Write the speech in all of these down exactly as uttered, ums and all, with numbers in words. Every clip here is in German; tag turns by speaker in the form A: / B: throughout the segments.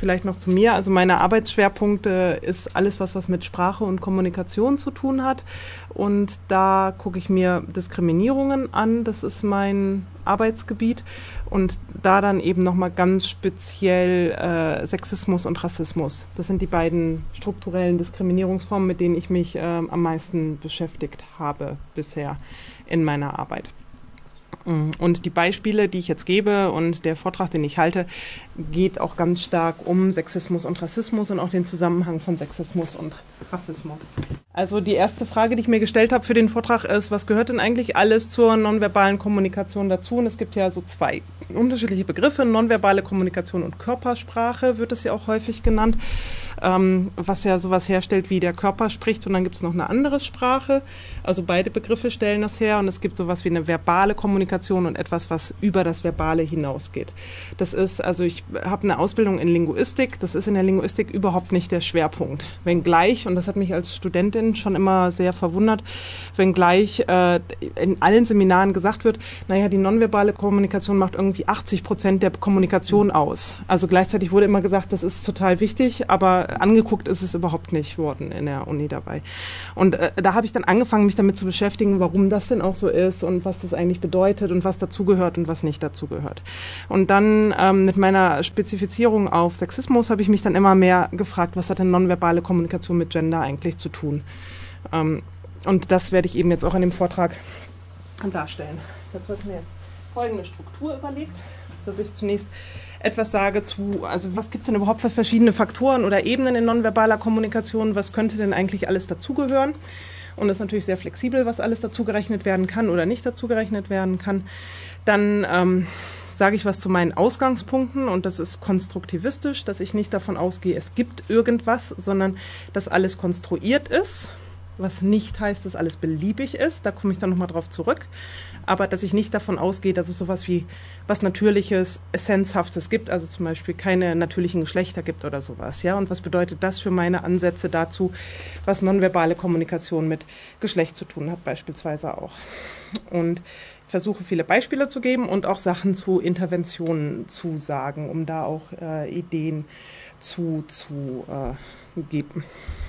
A: vielleicht noch zu mir. Also meine Arbeitsschwerpunkte ist alles, was was mit Sprache und Kommunikation zu tun hat. Und da gucke ich mir Diskriminierungen an. Das ist mein Arbeitsgebiet. Und da dann eben nochmal ganz speziell äh, Sexismus und Rassismus. Das sind die beiden strukturellen Diskriminierungsformen, mit denen ich mich äh, am meisten beschäftigt habe bisher in meiner Arbeit. Und die Beispiele, die ich jetzt gebe und der Vortrag, den ich halte, geht auch ganz stark um Sexismus und Rassismus und auch den Zusammenhang von Sexismus und Rassismus. Also die erste Frage, die ich mir gestellt habe für den Vortrag ist, was gehört denn eigentlich alles zur nonverbalen Kommunikation dazu? Und es gibt ja so zwei unterschiedliche Begriffe, nonverbale Kommunikation und Körpersprache wird es ja auch häufig genannt, ähm, was ja sowas herstellt, wie der Körper spricht und dann gibt es noch eine andere Sprache. Also beide Begriffe stellen das her und es gibt sowas wie eine verbale Kommunikation und etwas, was über das Verbale hinausgeht. Das ist, also ich habe eine Ausbildung in Linguistik, das ist in der Linguistik überhaupt nicht der Schwerpunkt. Wenngleich, und das hat mich als Studentin schon immer sehr verwundert, wenngleich äh, in allen Seminaren gesagt wird, naja, die nonverbale Kommunikation macht irgendwie achtzig Prozent der Kommunikation aus. Also gleichzeitig wurde immer gesagt, das ist total wichtig, aber angeguckt ist es überhaupt nicht worden in der Uni dabei. Und äh, da habe ich dann angefangen, mich damit zu beschäftigen, warum das denn auch so ist und was das eigentlich bedeutet und was dazugehört und was nicht dazugehört. Und dann ähm, mit meiner Spezifizierung auf Sexismus habe ich mich dann immer mehr gefragt, was hat denn nonverbale Kommunikation mit Gender eigentlich zu tun? Ähm, und das werde ich eben jetzt auch in dem Vortrag darstellen. Dazu habe ich mir jetzt folgende Struktur überlegt, dass ich zunächst etwas sage zu, also was gibt es denn überhaupt für verschiedene Faktoren oder Ebenen in nonverbaler Kommunikation, was könnte denn eigentlich alles dazugehören? Und das ist natürlich sehr flexibel, was alles dazugerechnet werden kann oder nicht dazugerechnet werden kann. Dann ähm, sage ich was zu meinen Ausgangspunkten und das ist konstruktivistisch, dass ich nicht davon ausgehe, es gibt irgendwas, sondern dass alles konstruiert ist, was nicht heißt, dass alles beliebig ist, da komme ich dann nochmal drauf zurück, aber dass ich nicht davon ausgehe, dass es sowas wie was Natürliches, Essenzhaftes gibt, also zum Beispiel keine natürlichen Geschlechter gibt oder sowas, ja, und was bedeutet das für meine Ansätze dazu, was nonverbale Kommunikation mit Geschlecht zu tun hat beispielsweise auch. Und ich versuche viele Beispiele zu geben und auch Sachen zu Interventionen zu sagen, um da auch äh, Ideen zu, zu äh, geben.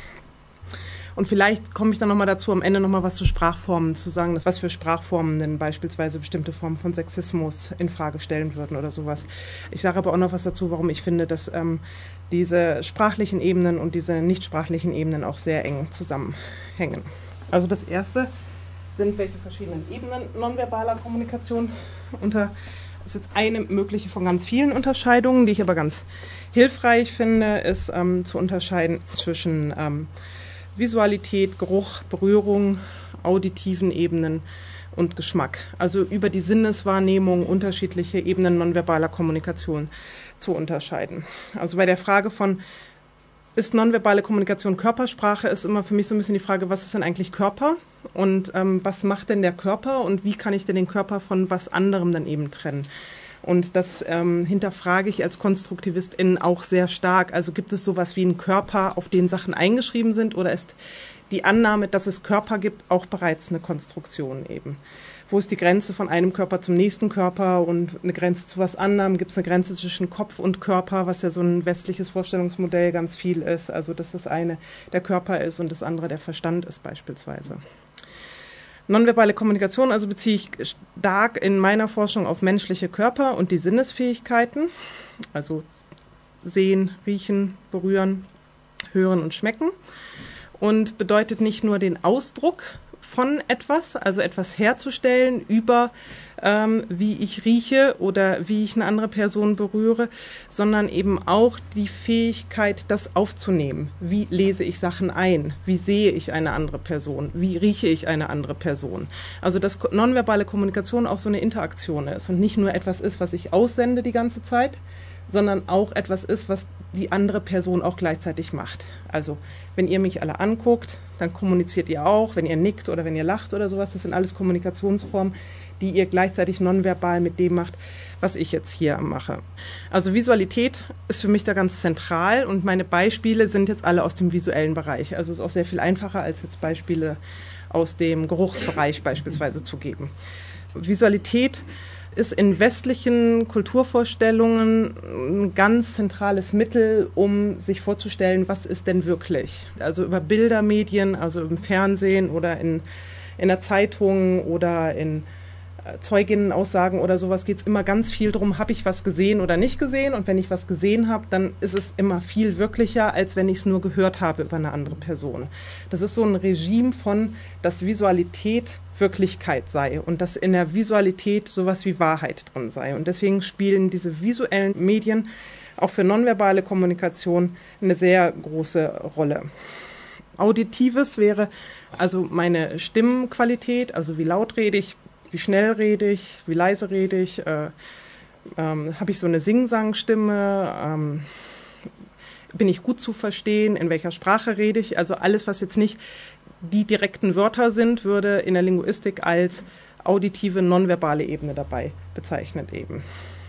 A: Und vielleicht komme ich dann nochmal dazu, am Ende nochmal was zu Sprachformen zu sagen, dass was für Sprachformen denn beispielsweise bestimmte Formen von Sexismus in Frage stellen würden oder sowas. Ich sage aber auch noch was dazu, warum ich finde, dass ähm, diese sprachlichen Ebenen und diese nichtsprachlichen Ebenen auch sehr eng zusammenhängen. Also das erste sind welche verschiedenen Ebenen nonverbaler Kommunikation unter. Das ist jetzt eine mögliche von ganz vielen Unterscheidungen, die ich aber ganz hilfreich finde, ist ähm, zu unterscheiden zwischen ähm, Visualität, Geruch, Berührung, auditiven Ebenen und Geschmack. Also über die Sinneswahrnehmung unterschiedliche Ebenen nonverbaler Kommunikation zu unterscheiden. Also bei der Frage von, ist nonverbale Kommunikation Körpersprache, ist immer für mich so ein bisschen die Frage, was ist denn eigentlich Körper und ähm, was macht denn der Körper und wie kann ich denn den Körper von was anderem dann eben trennen? Und das ähm, hinterfrage ich als Konstruktivistin auch sehr stark. Also gibt es sowas wie einen Körper, auf den Sachen eingeschrieben sind, oder ist die Annahme, dass es Körper gibt, auch bereits eine Konstruktion eben? Wo ist die Grenze von einem Körper zum nächsten Körper und eine Grenze zu was anderem? Gibt es eine Grenze zwischen Kopf und Körper, was ja so ein westliches Vorstellungsmodell ganz viel ist? Also dass das eine der Körper ist und das andere der Verstand ist beispielsweise. Nonverbale Kommunikation, also beziehe ich stark in meiner Forschung auf menschliche Körper und die Sinnesfähigkeiten, also sehen, riechen, berühren, hören und schmecken, und bedeutet nicht nur den Ausdruck von etwas, also etwas herzustellen über ähm, wie ich rieche oder wie ich eine andere Person berühre, sondern eben auch die Fähigkeit, das aufzunehmen. Wie lese ich Sachen ein? Wie sehe ich eine andere Person? Wie rieche ich eine andere Person? Also dass nonverbale Kommunikation auch so eine Interaktion ist und nicht nur etwas ist, was ich aussende die ganze Zeit, sondern auch etwas ist, was die andere Person auch gleichzeitig macht. Also wenn ihr mich alle anguckt, dann kommuniziert ihr auch, wenn ihr nickt oder wenn ihr lacht oder sowas. Das sind alles Kommunikationsformen, die ihr gleichzeitig nonverbal mit dem macht, was ich jetzt hier mache. Also Visualität ist für mich da ganz zentral und meine Beispiele sind jetzt alle aus dem visuellen Bereich. Also es ist auch sehr viel einfacher, als jetzt Beispiele aus dem Geruchsbereich beispielsweise zu geben. Visualität ist in westlichen Kulturvorstellungen ein ganz zentrales Mittel, um sich vorzustellen, was ist denn wirklich. Also über Bildermedien, also im Fernsehen oder in, in der Zeitung oder in Zeuginnenaussagen oder sowas geht es immer ganz viel darum, habe ich was gesehen oder nicht gesehen. Und wenn ich was gesehen habe, dann ist es immer viel wirklicher, als wenn ich es nur gehört habe über eine andere Person. Das ist so ein Regime von, dass Visualität Wirklichkeit sei und dass in der Visualität sowas wie Wahrheit drin sei. Und deswegen spielen diese visuellen Medien auch für nonverbale Kommunikation eine sehr große Rolle. Auditives wäre also meine Stimmqualität, also wie laut rede ich, wie schnell rede ich, wie leise rede ich, äh, ähm, habe ich so eine Sing-Sang-Stimme, ähm, bin ich gut zu verstehen, in welcher Sprache rede ich, also alles, was jetzt nicht die direkten Wörter sind, würde in der Linguistik als auditive, nonverbale Ebene dabei bezeichnet eben.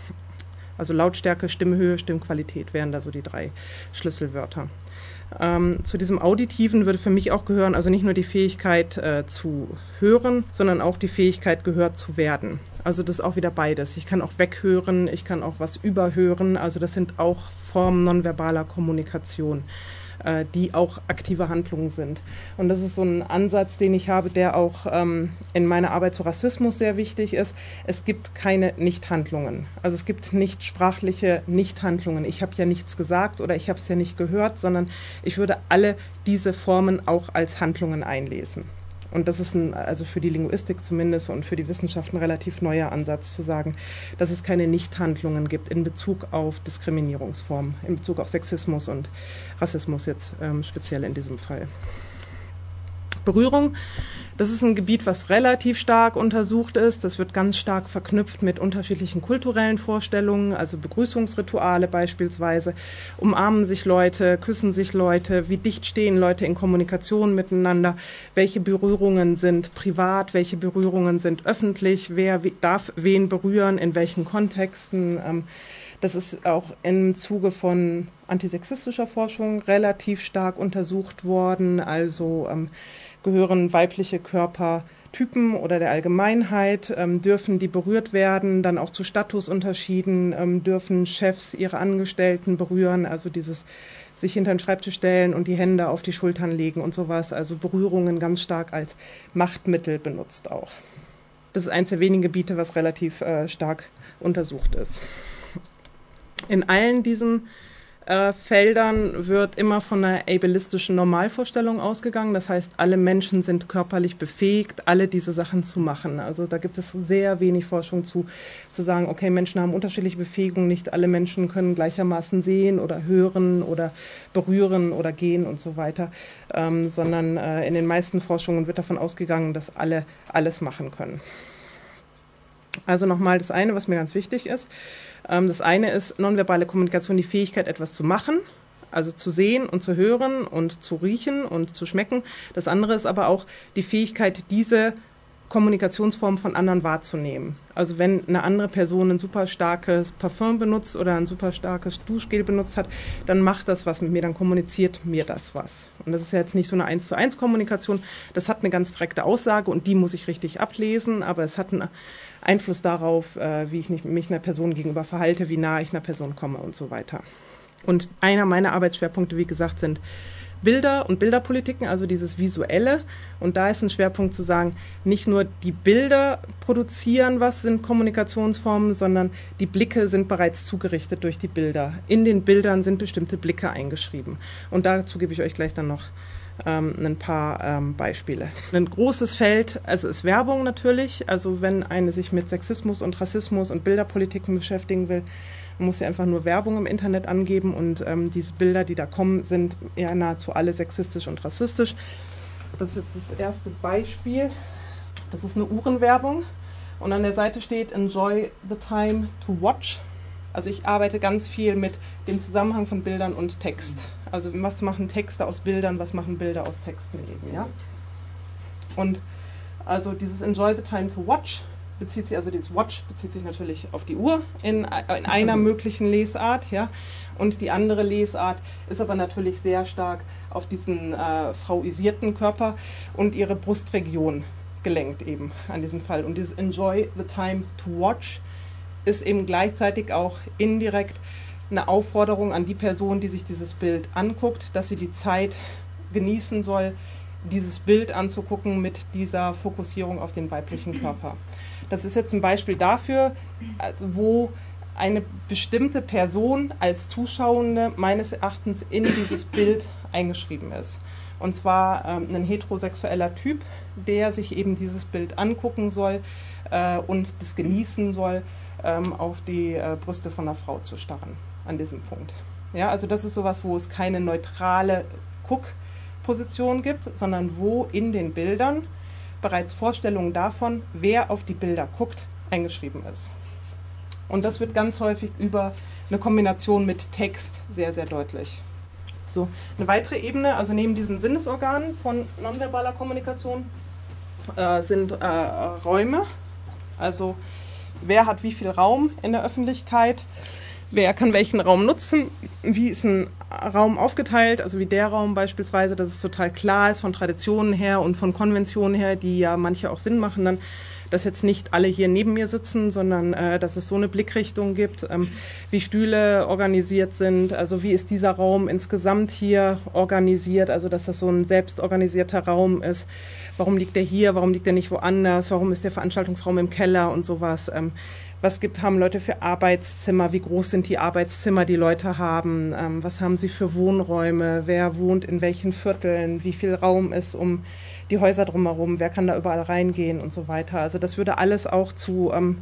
A: Also Lautstärke, Stimmhöhe, Stimmqualität wären da so die drei Schlüsselwörter. Ähm, zu diesem Auditiven würde für mich auch gehören, also nicht nur die Fähigkeit äh, zu hören, sondern auch die Fähigkeit, gehört zu werden. Also das ist auch wieder beides. Ich kann auch weghören, ich kann auch was überhören. Also das sind auch Formen nonverbaler Kommunikation, äh, die auch aktive Handlungen sind. Und das ist so ein Ansatz, den ich habe, der auch ähm, in meiner Arbeit zu Rassismus sehr wichtig ist. Es gibt keine Nichthandlungen. Also es gibt nicht sprachliche Nichthandlungen. Ich habe ja nichts gesagt oder ich habe es ja nicht gehört, sondern ich würde alle diese Formen auch als Handlungen einlesen. Und das ist ein, also für die Linguistik zumindest und für die Wissenschaft ein relativ neuer Ansatz zu sagen, dass es keine Nichthandlungen gibt in Bezug auf Diskriminierungsformen, in Bezug auf Sexismus und Rassismus jetzt ähm, speziell in diesem Fall. Berührung, das ist ein Gebiet, was relativ stark untersucht ist. Das wird ganz stark verknüpft mit unterschiedlichen kulturellen Vorstellungen, also Begrüßungsrituale beispielsweise. Umarmen sich Leute, küssen sich Leute, wie dicht stehen Leute in Kommunikation miteinander, welche Berührungen sind privat, welche Berührungen sind öffentlich, wer darf wen berühren, in welchen Kontexten. Das ist auch im Zuge von antisexistischer Forschung relativ stark untersucht worden, also ähm, gehören weibliche Körpertypen oder der Allgemeinheit, ähm, dürfen die berührt werden, dann auch zu Statusunterschieden, ähm, dürfen Chefs ihre Angestellten berühren, also dieses sich hinter den Schreibtisch stellen und die Hände auf die Schultern legen und sowas, also Berührungen ganz stark als Machtmittel benutzt auch. Das ist eines der wenigen Gebiete, was relativ äh, stark untersucht ist. In allen diesen äh, Feldern wird immer von einer ableistischen Normalvorstellung ausgegangen. Das heißt, alle Menschen sind körperlich befähigt, alle diese Sachen zu machen. Also da gibt es sehr wenig Forschung zu, zu sagen, okay, Menschen haben unterschiedliche Befähigungen, nicht alle Menschen können gleichermaßen sehen oder hören oder berühren oder gehen und so weiter, ähm, sondern äh, in den meisten Forschungen wird davon ausgegangen, dass alle alles machen können. Also nochmal das eine, was mir ganz wichtig ist. Das eine ist nonverbale Kommunikation, die Fähigkeit, etwas zu machen, also zu sehen und zu hören und zu riechen und zu schmecken. Das andere ist aber auch die Fähigkeit, diese Kommunikationsform von anderen wahrzunehmen. Also wenn eine andere Person ein super starkes Parfüm benutzt oder ein super starkes Duschgel benutzt hat, dann macht das was mit mir, dann kommuniziert mir das was. Und das ist ja jetzt nicht so eine eins zu eins Kommunikation, das hat eine ganz direkte Aussage und die muss ich richtig ablesen, aber es hat einen Einfluss darauf, wie ich mich einer Person gegenüber verhalte, wie nah ich einer Person komme und so weiter. Und einer meiner Arbeitsschwerpunkte, wie gesagt, sind Bilder und Bilderpolitiken, also dieses Visuelle. Und da ist ein Schwerpunkt zu sagen, nicht nur die Bilder produzieren was, sind Kommunikationsformen, sondern die Blicke sind bereits zugerichtet durch die Bilder. In den Bildern sind bestimmte Blicke eingeschrieben. Und dazu gebe ich euch gleich dann noch ähm, ein paar ähm, Beispiele. Ein großes Feld, also ist Werbung natürlich. Also wenn eine sich mit Sexismus und Rassismus und Bilderpolitiken beschäftigen will, man muss ja einfach nur Werbung im Internet angeben und ähm, diese Bilder, die da kommen, sind ja nahezu alle sexistisch und rassistisch. Das ist jetzt das erste Beispiel. Das ist eine Uhrenwerbung und an der Seite steht Enjoy the time to watch. Also ich arbeite ganz viel mit dem Zusammenhang von Bildern und Text. Also was machen Texte aus Bildern, was machen Bilder aus Texten eben, ja? Und also dieses Enjoy the time to watch bezieht sich, also dieses Watch bezieht sich natürlich auf die Uhr in, in einer möglichen Lesart, ja, und die andere Lesart ist aber natürlich sehr stark auf diesen äh, frauisierten Körper und ihre Brustregion gelenkt eben an diesem Fall. Und dieses Enjoy the time to watch ist eben gleichzeitig auch indirekt eine Aufforderung an die Person, die sich dieses Bild anguckt, dass sie die Zeit genießen soll, dieses Bild anzugucken mit dieser Fokussierung auf den weiblichen Körper. Das ist jetzt ein Beispiel dafür, also wo eine bestimmte Person als Zuschauende meines Erachtens in dieses Bild eingeschrieben ist. Und zwar ähm, ein heterosexueller Typ, der sich eben dieses Bild angucken soll äh, und das genießen soll, ähm, auf die äh, Brüste von einer Frau zu starren an diesem Punkt. Ja, also das ist sowas, wo es keine neutrale Guckposition gibt, sondern wo in den Bildern bereits Vorstellungen davon, wer auf die Bilder guckt, eingeschrieben ist. Und das wird ganz häufig über eine Kombination mit Text sehr, sehr deutlich. So, eine weitere Ebene, also neben diesen Sinnesorganen von nonverbaler Kommunikation, äh, sind äh, Räume. Also wer hat wie viel Raum in der Öffentlichkeit, wer kann welchen Raum nutzen, wie ist ein Raum aufgeteilt, also wie der Raum beispielsweise, dass es total klar ist von Traditionen her und von Konventionen her, die ja manche auch Sinn machen, dann dass jetzt nicht alle hier neben mir sitzen, sondern äh, dass es so eine Blickrichtung gibt, ähm, wie Stühle organisiert sind, also wie ist dieser Raum insgesamt hier organisiert, also dass das so ein selbstorganisierter Raum ist. Warum liegt der hier, warum liegt der nicht woanders, warum ist der Veranstaltungsraum im Keller und sowas. Ähm, was gibt, haben Leute für Arbeitszimmer, wie groß sind die Arbeitszimmer, die Leute haben, ähm, was haben sie für Wohnräume, wer wohnt in welchen Vierteln, wie viel Raum ist um die Häuser drumherum, wer kann da überall reingehen und so weiter. Also das würde alles auch zu ähm,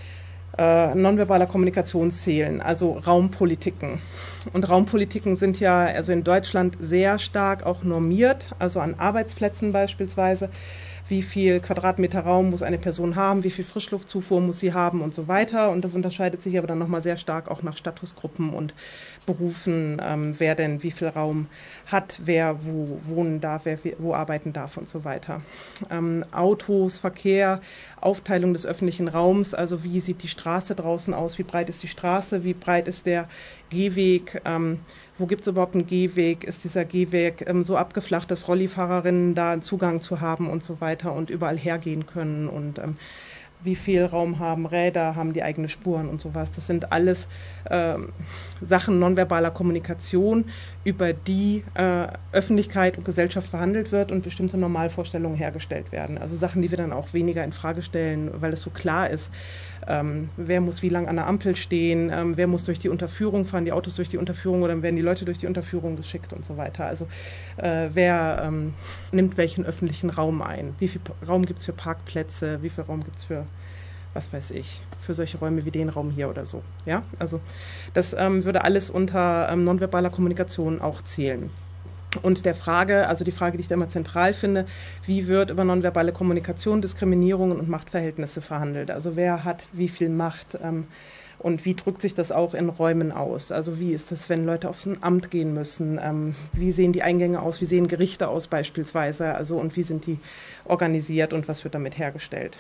A: äh, nonverbaler Kommunikation zählen, also Raumpolitiken. Und Raumpolitiken sind ja also in Deutschland sehr stark auch normiert, also an Arbeitsplätzen beispielsweise. Wie viel Quadratmeter Raum muss eine Person haben, wie viel Frischluftzufuhr muss sie haben und so weiter. Und das unterscheidet sich aber dann nochmal sehr stark auch nach Statusgruppen und Berufen, ähm, wer denn wie viel Raum hat, wer wo wohnen darf, wer wo arbeiten darf und so weiter. Ähm, Autos, Verkehr, Aufteilung des öffentlichen Raums, also wie sieht die Straße draußen aus, wie breit ist die Straße, wie breit ist der Gehweg, ähm, wo gibt es überhaupt einen Gehweg, ist dieser Gehweg ähm, so abgeflacht, dass Rollifahrerinnen da einen Zugang zu haben und so weiter und überall hergehen können und ähm, wie viel Raum haben Räder, haben die eigene Spuren und sowas. Das sind alles ähm, Sachen nonverbaler Kommunikation, über die äh, Öffentlichkeit und Gesellschaft verhandelt wird und bestimmte Normalvorstellungen hergestellt werden. Also Sachen, die wir dann auch weniger in Frage stellen, weil es so klar ist, ähm, wer muss wie lang an der Ampel stehen, ähm, wer muss durch die Unterführung fahren, die Autos durch die Unterführung oder werden die Leute durch die Unterführung geschickt und so weiter. Also äh, wer ähm, nimmt welchen öffentlichen Raum ein, wie viel Raum gibt es für Parkplätze, wie viel Raum gibt es für was weiß ich, für solche Räume wie den Raum hier oder so. Ja, also das ähm, würde alles unter ähm, nonverbaler Kommunikation auch zählen. Und der Frage, also die Frage, die ich da immer zentral finde, wie wird über nonverbale Kommunikation, Diskriminierungen und Machtverhältnisse verhandelt? Also wer hat wie viel Macht ähm, und wie drückt sich das auch in Räumen aus? Also wie ist das, wenn Leute aufs Amt gehen müssen? Ähm, wie sehen die Eingänge aus? Wie sehen Gerichte aus beispielsweise? Also und wie sind die organisiert und was wird damit hergestellt?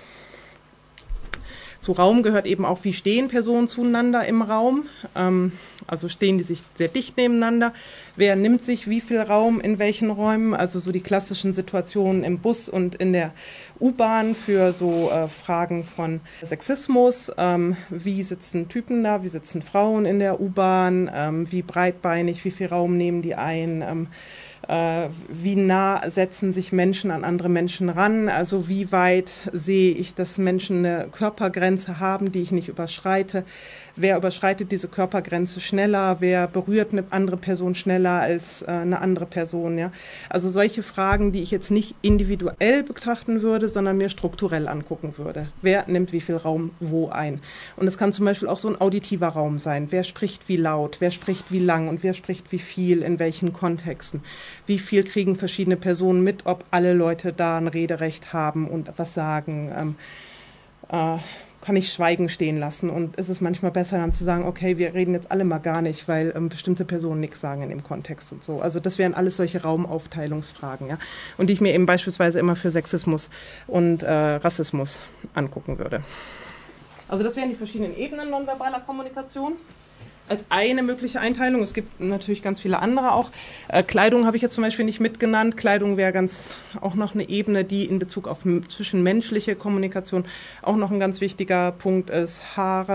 A: Zu Raum gehört eben auch, wie stehen Personen zueinander im Raum, ähm, also stehen die sich sehr dicht nebeneinander, wer nimmt sich wie viel Raum in welchen Räumen, also so die klassischen Situationen im Bus und in der U-Bahn für so äh, Fragen von Sexismus, ähm, wie sitzen Typen da, wie sitzen Frauen in der U-Bahn, ähm, wie breitbeinig, wie viel Raum nehmen die ein, ähm, Äh, wie nah setzen sich Menschen an andere Menschen ran, also wie weit sehe ich, dass Menschen eine Körpergrenze haben, die ich nicht überschreite, wer überschreitet diese Körpergrenze schneller, wer berührt eine andere Person schneller als äh, eine andere Person, ja. Also solche Fragen, die ich jetzt nicht individuell betrachten würde, sondern mir strukturell angucken würde. Wer nimmt wie viel Raum wo ein? Und es kann zum Beispiel auch so ein auditiver Raum sein. Wer spricht wie laut, wer spricht wie lang und wer spricht wie viel, in welchen Kontexten? Wie viel kriegen verschiedene Personen mit, ob alle Leute da ein Rederecht haben und was sagen? Ähm, äh, kann ich Schweigen stehen lassen? Und ist es manchmal besser, dann zu sagen, okay, wir reden jetzt alle mal gar nicht, weil ähm, bestimmte Personen nichts sagen in dem Kontext und so. Also das wären alles solche Raumaufteilungsfragen, ja, und die ich mir eben beispielsweise immer für Sexismus und äh, Rassismus angucken würde. Also das wären die verschiedenen Ebenen nonverbaler Kommunikation. Als eine mögliche Einteilung. Es gibt natürlich ganz viele andere auch. Äh, Kleidung habe ich jetzt zum Beispiel nicht mitgenannt. Kleidung wäre ganz auch noch eine Ebene, die in Bezug auf m- zwischenmenschliche Kommunikation auch noch ein ganz wichtiger Punkt ist. Haare,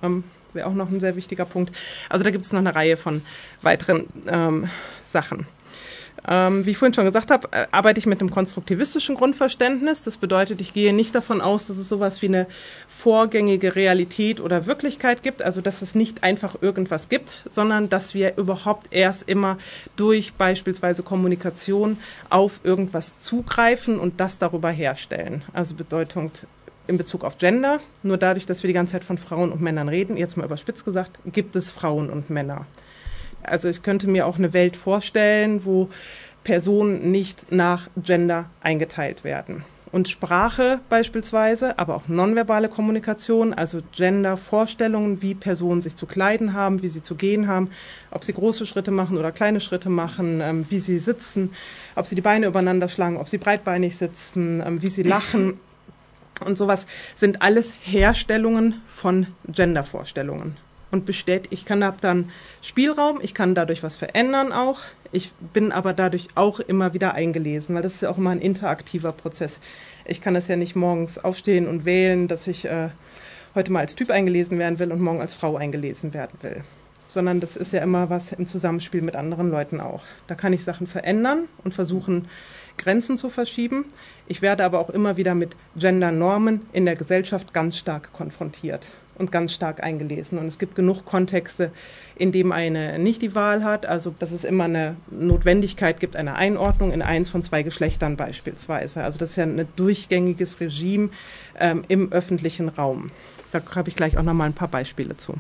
A: Ähm, wäre auch noch ein sehr wichtiger Punkt. Also da gibt es noch eine Reihe von weiteren ähm, Sachen. Ähm, wie ich vorhin schon gesagt habe, äh, arbeite ich mit einem konstruktivistischen Grundverständnis. Das bedeutet, ich gehe nicht davon aus, dass es sowas wie eine vorgängige Realität oder Wirklichkeit gibt, also dass es nicht einfach irgendwas gibt, sondern dass wir überhaupt erst immer durch beispielsweise Kommunikation auf irgendwas zugreifen und das darüber herstellen. Also bedeutet in Bezug auf Gender, nur dadurch, dass wir die ganze Zeit von Frauen und Männern reden, jetzt mal überspitzt gesagt, gibt es Frauen und Männer. Also ich könnte mir auch eine Welt vorstellen, wo Personen nicht nach Gender eingeteilt werden. Und Sprache beispielsweise, aber auch nonverbale Kommunikation, also Gender-Vorstellungen, wie Personen sich zu kleiden haben, wie sie zu gehen haben, ob sie große Schritte machen oder kleine Schritte machen, ähm, wie sie sitzen, ob sie die Beine übereinander schlagen, ob sie breitbeinig sitzen, ähm, wie sie lachen und sowas, sind alles Herstellungen von Gender-Vorstellungen. Und bestätigt, ich kann da dann Spielraum, ich kann dadurch was verändern auch. Ich bin aber dadurch auch immer wieder eingelesen, weil das ist ja auch immer ein interaktiver Prozess. Ich kann das ja nicht morgens aufstehen und wählen, dass ich äh, heute mal als Typ eingelesen werden will und morgen als Frau eingelesen werden will. Sondern das ist ja immer was im Zusammenspiel mit anderen Leuten auch. Da kann ich Sachen verändern und versuchen, Grenzen zu verschieben. Ich werde aber auch immer wieder mit Gender-Normen in der Gesellschaft ganz stark konfrontiert und ganz stark eingelesen. Und es gibt genug Kontexte, in dem eine nicht die Wahl hat, also dass es immer eine Notwendigkeit gibt, eine Einordnung in eins von zwei Geschlechtern beispielsweise. Also das ist ja ein durchgängiges Regime ähm, im öffentlichen Raum. Da habe ich gleich auch noch mal ein paar Beispiele zu.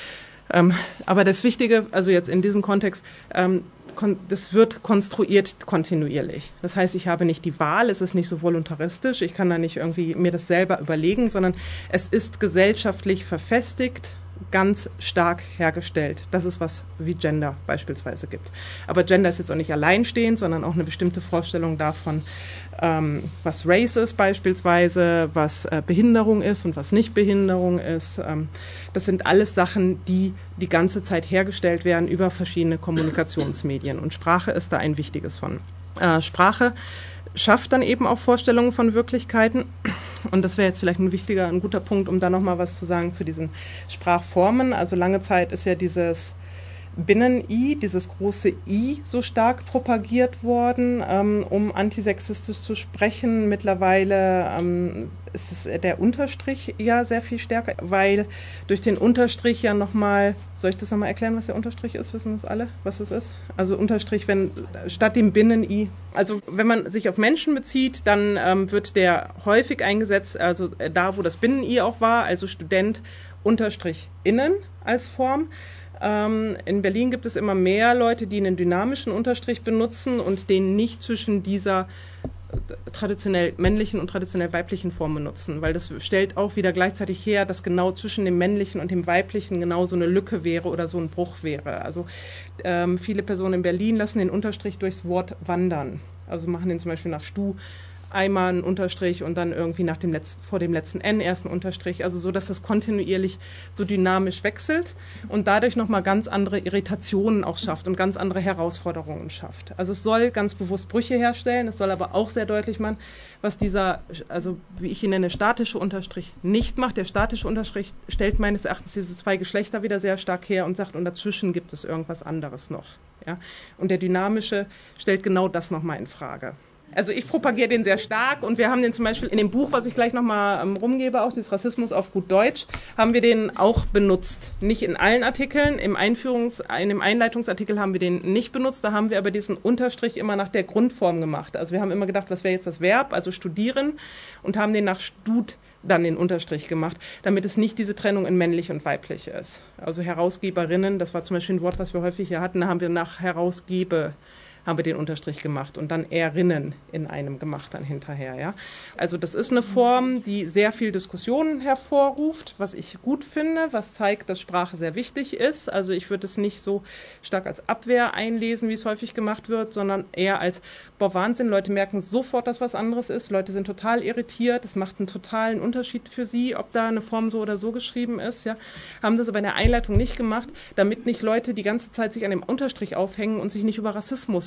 A: Ähm, aber das Wichtige, also jetzt in diesem Kontext, ähm, kon- das wird konstruiert kontinuierlich. Das heißt, ich habe nicht die Wahl, es ist nicht so voluntaristisch, ich kann da nicht irgendwie mir das selber überlegen, sondern es ist gesellschaftlich verfestigt, ganz stark hergestellt. Das ist was wie Gender beispielsweise gibt. Aber Gender ist jetzt auch nicht alleinstehend, sondern auch eine bestimmte Vorstellung davon, ähm, was Race ist beispielsweise, was äh, Behinderung ist und was nicht Behinderung ist. Ähm, das sind alles Sachen, die die ganze Zeit hergestellt werden über verschiedene Kommunikationsmedien. Und Sprache ist da ein wichtiges von. Äh, Sprache schafft dann eben auch Vorstellungen von Wirklichkeiten. Und das wäre jetzt vielleicht ein wichtiger, ein guter Punkt, um da nochmal was zu sagen zu diesen Sprachformen. Also lange Zeit ist ja dieses Binnen-I, dieses große I, so stark propagiert worden, ähm, um antisexistisch zu sprechen. Mittlerweile ähm, ist es der Unterstrich ja sehr viel stärker, weil durch den Unterstrich ja nochmal, soll ich das nochmal erklären, was der Unterstrich ist? Wissen das alle, was das ist? Also Unterstrich, wenn statt dem Binnen-I, also wenn man sich auf Menschen bezieht, dann ähm, wird der häufig eingesetzt, also da, wo das Binnen-I auch war, also Student Unterstrich innen als Form. In Berlin gibt es immer mehr Leute, die einen dynamischen Unterstrich benutzen und den nicht zwischen dieser traditionell männlichen und traditionell weiblichen Form benutzen, weil das stellt auch wieder gleichzeitig her, dass genau zwischen dem männlichen und dem weiblichen genau so eine Lücke wäre oder so ein Bruch wäre. Also ähm, viele Personen in Berlin lassen den Unterstrich durchs Wort wandern. Also machen den zum Beispiel nach Stu einmal einen Unterstrich und dann irgendwie nach dem letzten, vor dem letzten N erst einen Unterstrich, also so, dass das kontinuierlich so dynamisch wechselt und dadurch nochmal ganz andere Irritationen auch schafft und ganz andere Herausforderungen schafft. Also es soll ganz bewusst Brüche herstellen, es soll aber auch sehr deutlich machen, was dieser, also wie ich ihn nenne, statische Unterstrich nicht macht. Der statische Unterstrich stellt meines Erachtens diese zwei Geschlechter wieder sehr stark her und sagt, und dazwischen gibt es irgendwas anderes noch. Ja? Und der dynamische stellt genau das nochmal in Frage. Also ich propagiere den sehr stark und wir haben den zum Beispiel in dem Buch, was ich gleich nochmal ähm, rumgebe, auch dieses Rassismus auf gut Deutsch, haben wir den auch benutzt. Nicht in allen Artikeln, im Einführungs-, in dem Einleitungsartikel haben wir den nicht benutzt, da haben wir aber diesen Unterstrich immer nach der Grundform gemacht. Also wir haben immer gedacht, was wäre jetzt das Verb, also studieren, und haben den nach Stud dann den Unterstrich gemacht, damit es nicht diese Trennung in männlich und weiblich ist. Also Herausgeberinnen, das war zum Beispiel ein Wort, was wir häufig hier hatten, da haben wir nach Herausgebe haben wir den Unterstrich gemacht und dann Erinnen in einem gemacht dann hinterher. Ja? Also das ist eine Form, die sehr viel Diskussionen hervorruft, was ich gut finde, was zeigt, dass Sprache sehr wichtig ist. Also ich würde es nicht so stark als Abwehr einlesen, wie es häufig gemacht wird, sondern eher als, boah, Wahnsinn, Leute merken sofort, dass was anderes ist. Leute sind total irritiert, es macht einen totalen Unterschied für sie, ob da eine Form so oder so geschrieben ist. Ja? Haben das aber in der Einleitung nicht gemacht, damit nicht Leute die ganze Zeit sich an dem Unterstrich aufhängen und sich nicht über Rassismus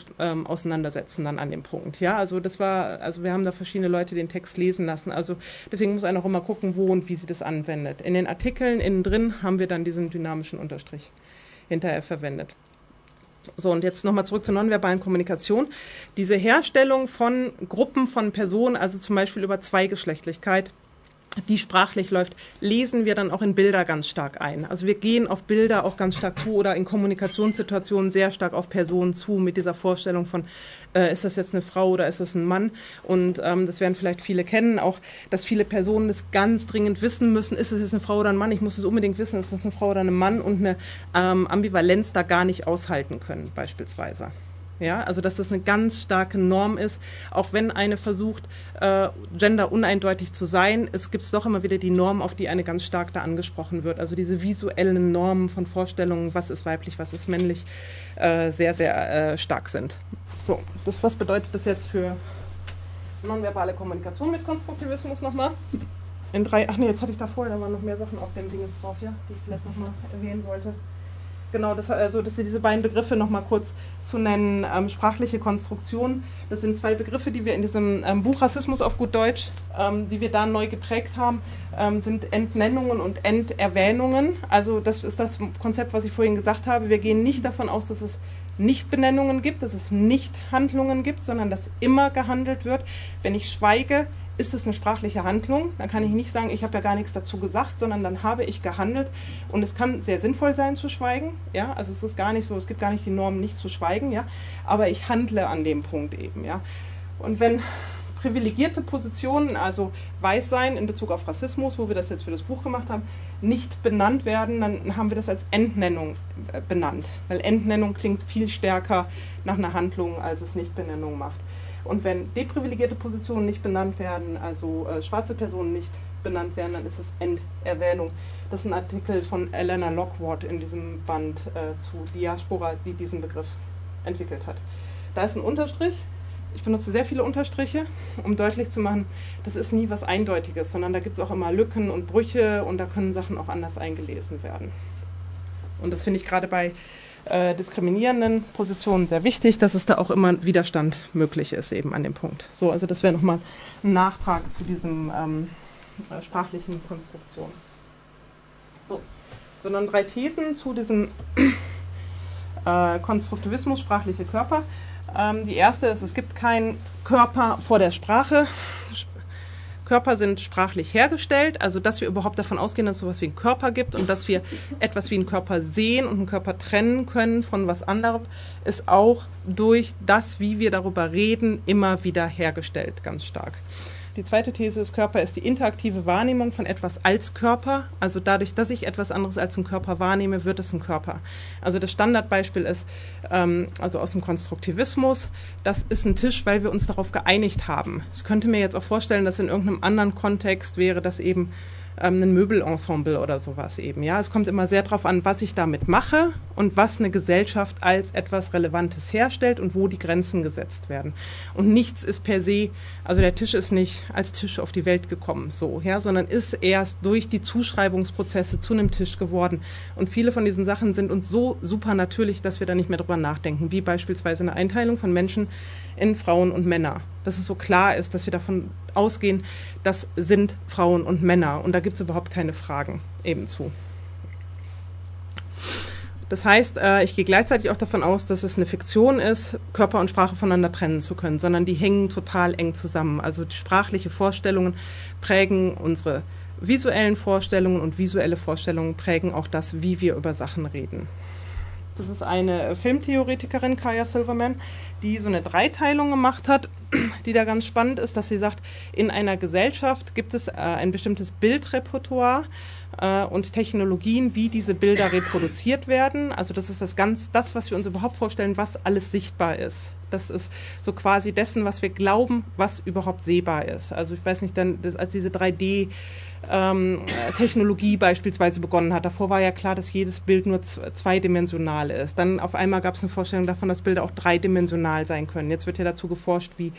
A: aus, ähm, auseinandersetzen dann an dem Punkt. Ja, also das war, also wir haben da verschiedene Leute den Text lesen lassen. Also deswegen muss einer auch immer gucken, wo und wie sie das anwendet. In den Artikeln innen drin haben wir dann diesen dynamischen Unterstrich hinterher verwendet. So, und jetzt nochmal zurück zur nonverbalen Kommunikation. Diese Herstellung von Gruppen von Personen, also zum Beispiel über Zweigeschlechtlichkeit, die sprachlich läuft, lesen wir dann auch in Bilder ganz stark ein. Also wir gehen auf Bilder auch ganz stark zu oder in Kommunikationssituationen sehr stark auf Personen zu mit dieser Vorstellung von, äh, ist das jetzt eine Frau oder ist das ein Mann? Und ähm, das werden vielleicht viele kennen, auch, dass viele Personen das ganz dringend wissen müssen, ist es jetzt eine Frau oder ein Mann? Ich muss es unbedingt wissen, ist es eine Frau oder ein Mann? Und eine ähm, Ambivalenz da gar nicht aushalten können, beispielsweise. Ja, also dass das eine ganz starke Norm ist, auch wenn eine versucht, äh, gender uneindeutig zu sein, es gibt doch immer wieder die Norm, auf die eine ganz stark da angesprochen wird. Also diese visuellen Normen von Vorstellungen, was ist weiblich, was ist männlich, äh, sehr, sehr äh, stark sind. So, das, was bedeutet das jetzt für nonverbale Kommunikation mit Konstruktivismus nochmal? In drei, ach nee, jetzt hatte ich davor, da waren noch mehr Sachen auf dem Ding drauf, ja, die ich vielleicht nochmal erwähnen sollte. Genau, das, also das sind diese beiden Begriffe nochmal kurz zu nennen. Ähm, sprachliche Konstruktion, das sind zwei Begriffe, die wir in diesem ähm, Buch Rassismus auf gut Deutsch, ähm, die wir da neu geprägt haben, ähm, sind Entnennungen und Enterwähnungen. Also das ist das Konzept, was ich vorhin gesagt habe. Wir gehen nicht davon aus, dass es nicht Benennungen gibt, dass es nicht Handlungen gibt, sondern dass immer gehandelt wird. Wenn ich schweige, ist es eine sprachliche Handlung, dann kann ich nicht sagen, ich habe ja gar nichts dazu gesagt, sondern dann habe ich gehandelt und es kann sehr sinnvoll sein zu schweigen, ja, also es ist gar nicht so, es gibt gar nicht die Norm, nicht zu schweigen, ja, aber ich handle an dem Punkt eben, ja. Und wenn privilegierte Positionen, also Weißsein in Bezug auf Rassismus, wo wir das jetzt für das Buch gemacht haben, nicht benannt werden, dann haben wir das als Entnennung benannt, weil Entnennung klingt viel stärker nach einer Handlung, als es Nichtbenennung macht. Und wenn deprivilegierte Positionen nicht benannt werden, also äh, schwarze Personen nicht benannt werden, dann ist es Enterwähnung. Das ist ein Artikel von Elena Lockwood in diesem Band äh, zu Diaspora, die diesen Begriff entwickelt hat. Da ist ein Unterstrich. Ich benutze sehr viele Unterstriche, um deutlich zu machen, das ist nie was Eindeutiges, sondern da gibt es auch immer Lücken und Brüche und da können Sachen auch anders eingelesen werden. Und das finde ich gerade bei Äh, diskriminierenden Positionen sehr wichtig, dass es da auch immer Widerstand möglich ist, eben an dem Punkt. So, also das wäre nochmal ein Nachtrag zu diesem ähm, äh, sprachlichen Konstruktion. So, sondern drei Thesen zu diesem äh, Konstruktivismus, sprachliche Körper. Ähm, die erste ist, es gibt keinen Körper vor der Sprache. Körper sind sprachlich hergestellt, also dass wir überhaupt davon ausgehen, dass es sowas wie einen Körper gibt und dass wir etwas wie einen Körper sehen und einen Körper trennen können von was anderem, ist auch durch das, wie wir darüber reden, immer wieder hergestellt, ganz stark. Die zweite These ist, Körper ist die interaktive Wahrnehmung von etwas als Körper. Also dadurch, dass ich etwas anderes als einen Körper wahrnehme, wird es ein Körper. Also das Standardbeispiel ist, ähm, also aus dem Konstruktivismus, das ist ein Tisch, weil wir uns darauf geeinigt haben. Ich könnte mir jetzt auch vorstellen, dass in irgendeinem anderen Kontext wäre das eben ähm, ein Möbelensemble oder sowas eben. Ja, es kommt immer sehr darauf an, was ich damit mache und was eine Gesellschaft als etwas Relevantes herstellt und wo die Grenzen gesetzt werden. Und nichts ist per se, also der Tisch ist nicht als Tisch auf die Welt gekommen, so, ja, sondern ist erst durch die Zuschreibungsprozesse zu einem Tisch geworden. Und viele von diesen Sachen sind uns so super natürlich, dass wir da nicht mehr drüber nachdenken, wie beispielsweise eine Einteilung von Menschen in Frauen und Männer. Dass es so klar ist, dass wir davon ausgehen, das sind Frauen und Männer. Und da gibt es überhaupt keine Fragen eben zu. Das heißt, ich gehe gleichzeitig auch davon aus, dass es eine Fiktion ist, Körper und Sprache voneinander trennen zu können, sondern die hängen total eng zusammen. Also die sprachliche Vorstellungen prägen unsere visuellen Vorstellungen und visuelle Vorstellungen prägen auch das, wie wir über Sachen reden. Das ist eine Filmtheoretikerin, Kaya Silverman, die so eine Dreiteilung gemacht hat, die da ganz spannend ist, dass sie sagt, in einer Gesellschaft gibt es äh, ein bestimmtes Bildrepertoire äh, und Technologien, wie diese Bilder reproduziert werden. Also das ist das ganz, das, was wir uns überhaupt vorstellen, was alles sichtbar ist. Das ist so quasi dessen, was wir glauben, was überhaupt sehbar ist. Also ich weiß nicht, dann, das, als diese drei D ähm, Technologie beispielsweise begonnen hat, davor war ja klar, dass jedes Bild nur zweidimensional ist. Dann auf einmal gab es eine Vorstellung davon, dass Bilder auch dreidimensional sein können. Jetzt wird ja dazu geforscht, wie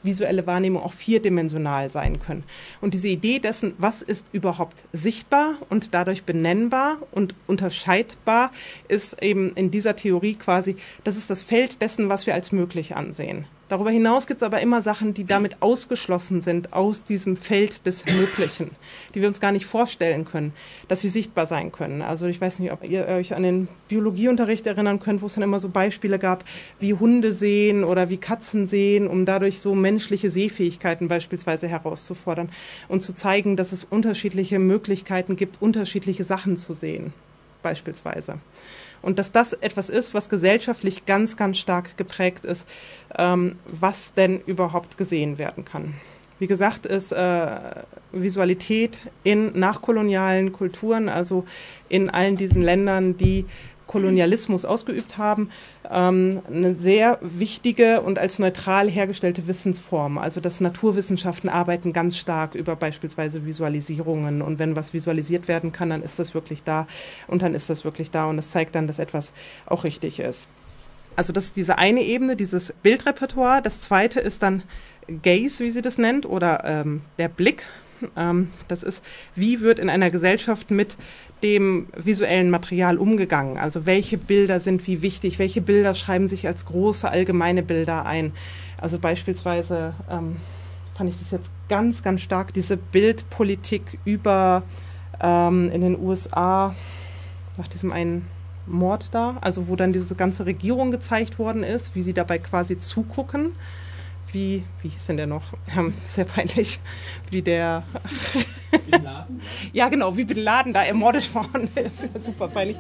A: visuelle Wahrnehmung auch vierdimensional sein können. Und diese Idee dessen, was ist überhaupt sichtbar und dadurch benennbar und unterscheidbar, ist eben in dieser Theorie quasi, das ist das Feld dessen, was wir als möglich ansehen. Darüber hinaus gibt es aber immer Sachen, die damit ausgeschlossen sind aus diesem Feld des Möglichen, die wir uns gar nicht vorstellen können, dass sie sichtbar sein können. Also ich weiß nicht, ob ihr euch an den Biologieunterricht erinnern könnt, wo es dann immer so Beispiele gab, wie Hunde sehen oder wie Katzen sehen, um dadurch so menschliche Sehfähigkeiten beispielsweise herauszufordern und zu zeigen, dass es unterschiedliche Möglichkeiten gibt, unterschiedliche Sachen zu sehen, beispielsweise. Und dass das etwas ist, was gesellschaftlich ganz, ganz stark geprägt ist, ähm, was denn überhaupt gesehen werden kann. Wie gesagt, ist äh, Visualität in nachkolonialen Kulturen, also in allen diesen Ländern, die Kolonialismus ausgeübt haben, ähm, eine sehr wichtige und als neutral hergestellte Wissensform. Also dass Naturwissenschaften arbeiten ganz stark über beispielsweise Visualisierungen, und wenn was visualisiert werden kann, dann ist das wirklich da und dann ist das wirklich da und das zeigt dann, dass etwas auch richtig ist. Also das ist diese eine Ebene, dieses Bildrepertoire. Das zweite ist dann Gaze, wie sie das nennt, oder ähm, der Blick. Ähm, das ist, wie wird in einer Gesellschaft mit dem visuellen Material umgegangen? Also welche Bilder sind wie wichtig? Welche Bilder schreiben sich als große allgemeine Bilder ein? Also beispielsweise ähm, fand ich das jetzt ganz, ganz stark, diese Bildpolitik über ähm, in den U S A nach diesem einen Mord da, also wo dann diese ganze Regierung gezeigt worden ist, wie sie dabei quasi zugucken. Wie, wie hieß denn der noch? Ähm, sehr peinlich, wie der... Bin Laden? Ja, genau, wie Bin Laden da ermordet worden. Das ist ja super peinlich.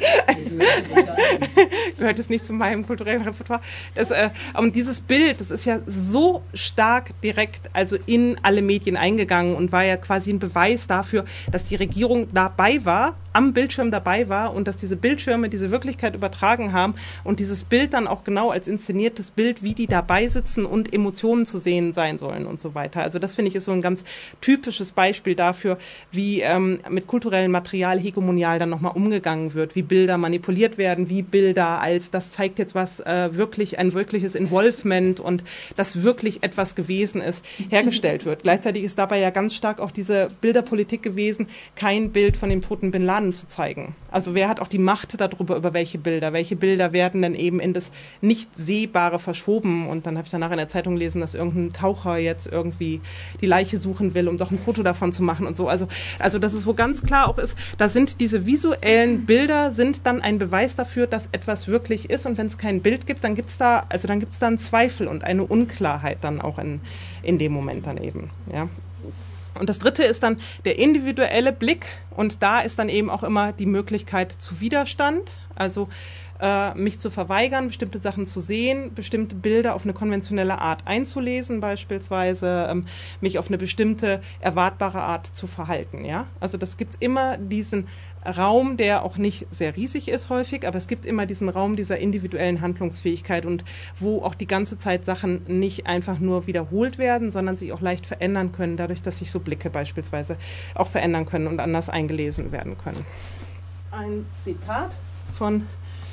A: Gehört es nicht zu meinem kulturellen Repertoire. Das, äh, und dieses Bild, das ist ja so stark direkt also in alle Medien eingegangen und war ja quasi ein Beweis dafür, dass die Regierung dabei war, am Bildschirm dabei war und dass diese Bildschirme diese Wirklichkeit übertragen haben und dieses Bild dann auch genau als inszeniertes Bild, wie die dabei sitzen und Emotionen zu sehen sein sollen und so weiter. Also das finde ich ist so ein ganz typisches Beispiel dafür, wie ähm, mit kulturellem Material hegemonial dann nochmal umgegangen wird, wie Bilder manipuliert werden, wie Bilder als, das zeigt jetzt was, äh, wirklich ein wirkliches Involvement und das wirklich etwas gewesen ist, hergestellt wird. Gleichzeitig ist dabei ja ganz stark auch diese Bilderpolitik gewesen, kein Bild von dem toten Bin Laden zu zeigen. Also wer hat auch die Macht darüber, über welche Bilder? Welche Bilder werden dann eben in das nicht Sehbare verschoben? Und dann habe ich danach in der Zeitung gelesen, dass irgendein Taucher jetzt irgendwie die Leiche suchen will, um doch ein Foto davon zu machen und so. Also, also dass es wo ganz klar auch ist, da sind diese visuellen Bilder sind dann ein Beweis dafür, dass etwas wirklich ist. Und wenn es kein Bild gibt, dann gibt es da, also dann gibt es da einen Zweifel und eine Unklarheit dann auch in, in dem Moment dann eben, ja. Und das dritte ist dann der individuelle Blick, und da ist dann eben auch immer die Möglichkeit zu Widerstand, also äh, mich zu verweigern, bestimmte Sachen zu sehen, bestimmte Bilder auf eine konventionelle Art einzulesen beispielsweise, ähm, mich auf eine bestimmte erwartbare Art zu verhalten. Ja? Also das gibt immer diesen Raum, der auch nicht sehr riesig ist häufig, aber es gibt immer diesen Raum dieser individuellen Handlungsfähigkeit und wo auch die ganze Zeit Sachen nicht einfach nur wiederholt werden, sondern sich auch leicht verändern können, dadurch, dass sich so Blicke beispielsweise auch verändern können und anders eingelesen werden können. Ein Zitat von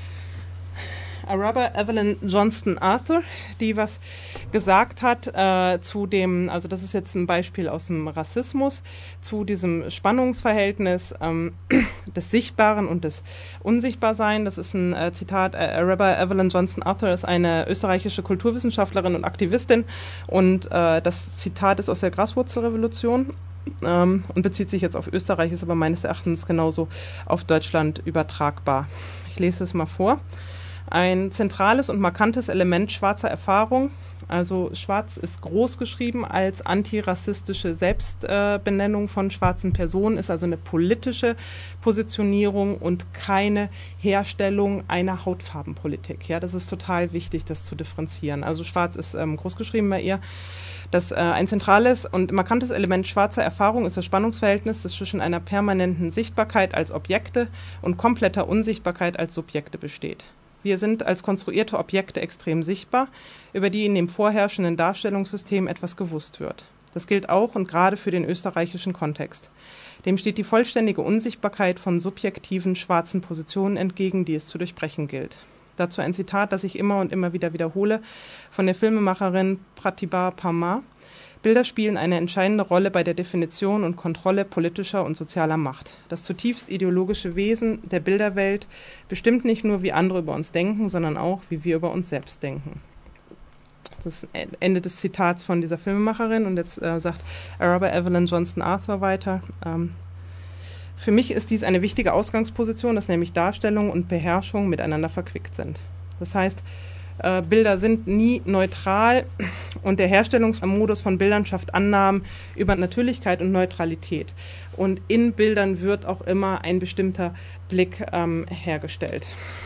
A: Arabah Evelyn Johnston Arthur, die was gesagt hat äh, zu dem, also das ist jetzt ein Beispiel aus dem Rassismus, zu diesem Spannungsverhältnis ähm, des Sichtbaren und des Unsichtbarsein. Das ist ein äh, Zitat, äh, Arabah Evelyn Johnston Arthur ist eine österreichische Kulturwissenschaftlerin und Aktivistin, und äh, das Zitat ist aus der Graswurzelrevolution. Ähm, und bezieht sich jetzt auf Österreich, ist aber meines Erachtens genauso auf Deutschland übertragbar. Ich lese es mal vor. Ein zentrales und markantes Element schwarzer Erfahrung, also schwarz ist groß geschrieben als antirassistische Selbstbenennung äh, von schwarzen Personen, ist also eine politische Positionierung und keine Herstellung einer Hautfarbenpolitik. Ja, das ist total wichtig, das zu differenzieren. Also schwarz ist ähm, groß geschrieben bei ihr. Das, äh, ein zentrales und markantes Element schwarzer Erfahrung ist das Spannungsverhältnis, das zwischen einer permanenten Sichtbarkeit als Objekte und kompletter Unsichtbarkeit als Subjekte besteht. Wir sind als konstruierte Objekte extrem sichtbar, über die in dem vorherrschenden Darstellungssystem etwas gewusst wird. Das gilt auch und gerade für den österreichischen Kontext. Dem steht die vollständige Unsichtbarkeit von subjektiven schwarzen Positionen entgegen, die es zu durchbrechen gilt. Dazu ein Zitat, das ich immer und immer wieder wiederhole, von der Filmemacherin Pratibha Parmar. Bilder spielen eine entscheidende Rolle bei der Definition und Kontrolle politischer und sozialer Macht. Das zutiefst ideologische Wesen der Bilderwelt bestimmt nicht nur, wie andere über uns denken, sondern auch, wie wir über uns selbst denken. Das ist Ende des Zitats von dieser Filmemacherin. Und jetzt äh, sagt Arabah Evelyn Johnson Arthur weiter, ähm, für mich ist dies eine wichtige Ausgangsposition, dass nämlich Darstellung und Beherrschung miteinander verquickt sind. Das heißt, äh, Bilder sind nie neutral und der Herstellungsmodus von Bildern schafft Annahmen über Natürlichkeit und Neutralität. Und in Bildern wird auch immer ein bestimmter Blick ähm, hergestellt.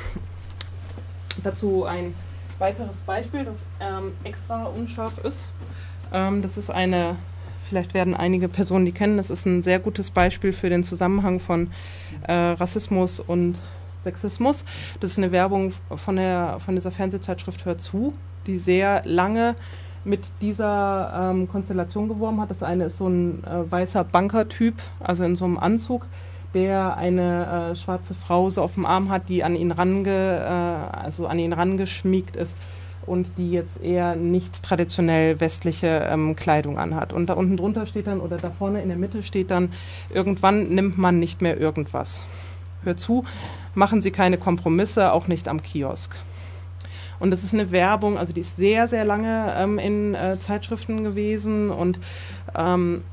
A: Dazu ein weiteres Beispiel, das ähm, extra unscharf ist. Ähm, das ist eine, vielleicht werden einige Personen die kennen, das ist ein sehr gutes Beispiel für den Zusammenhang von äh, Rassismus und Sexismus. Das ist eine Werbung von, der, von dieser Fernsehzeitschrift Hör zu, die sehr lange mit dieser ähm, Konstellation geworben hat. Das eine ist so ein äh, weißer Bankertyp, also in so einem Anzug, der eine äh, schwarze Frau so auf dem Arm hat, die an ihn range, äh, also an ihn rangeschmiegt ist und die jetzt eher nicht traditionell westliche ähm, Kleidung anhat. Und da unten drunter steht dann, oder da vorne in der Mitte steht dann, irgendwann nimmt man nicht mehr irgendwas. Hör zu, machen Sie keine Kompromisse, auch nicht am Kiosk. Und das ist eine Werbung, also die ist sehr, sehr lange ähm, in äh, Zeitschriften gewesen und ähm,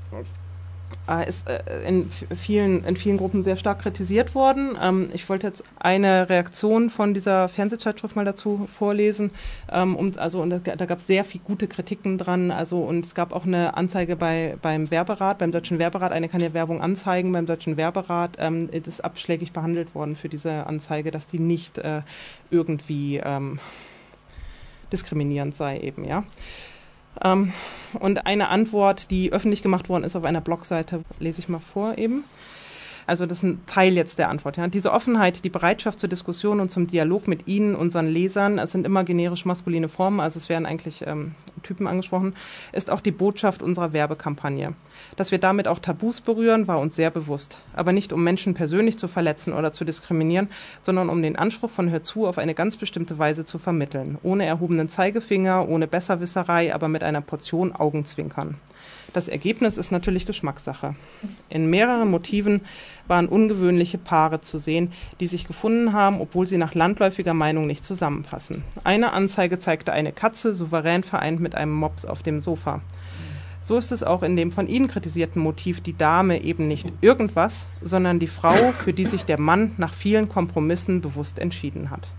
A: ist in vielen, in vielen Gruppen sehr stark kritisiert worden. Ich wollte jetzt eine Reaktion von dieser Fernsehzeitschrift mal dazu vorlesen. Um, also, und da, da gab es sehr viele gute Kritiken dran. Also, und es gab auch eine Anzeige bei, beim Werberat, beim Deutschen Werberat. Eine kann ja Werbung anzeigen. Beim Deutschen Werberat ähm, ist abschlägig behandelt worden für diese Anzeige, dass die nicht äh, irgendwie ähm, diskriminierend sei eben, ja. Ähm, und eine Antwort, die öffentlich gemacht worden ist auf einer Blogseite, lese ich mal vor eben. Also das ist ein Teil jetzt der Antwort. Ja. Diese Offenheit, die Bereitschaft zur Diskussion und zum Dialog mit Ihnen, unseren Lesern, es sind immer generisch maskuline Formen, also es werden eigentlich ähm, Typen angesprochen, ist auch die Botschaft unserer Werbekampagne. Dass wir damit auch Tabus berühren, war uns sehr bewusst. Aber nicht, um Menschen persönlich zu verletzen oder zu diskriminieren, sondern um den Anspruch von Hör zu auf eine ganz bestimmte Weise zu vermitteln. Ohne erhobenen Zeigefinger, ohne Besserwisserei, aber mit einer Portion Augenzwinkern. Das Ergebnis ist natürlich Geschmackssache. In mehreren Motiven waren ungewöhnliche Paare zu sehen, die sich gefunden haben, obwohl sie nach landläufiger Meinung nicht zusammenpassen. Eine Anzeige zeigte eine Katze, souverän vereint mit einem Mops auf dem Sofa. So ist es auch in dem von Ihnen kritisierten Motiv die Dame eben nicht irgendwas, sondern die Frau, für die sich der Mann nach vielen Kompromissen bewusst entschieden hat.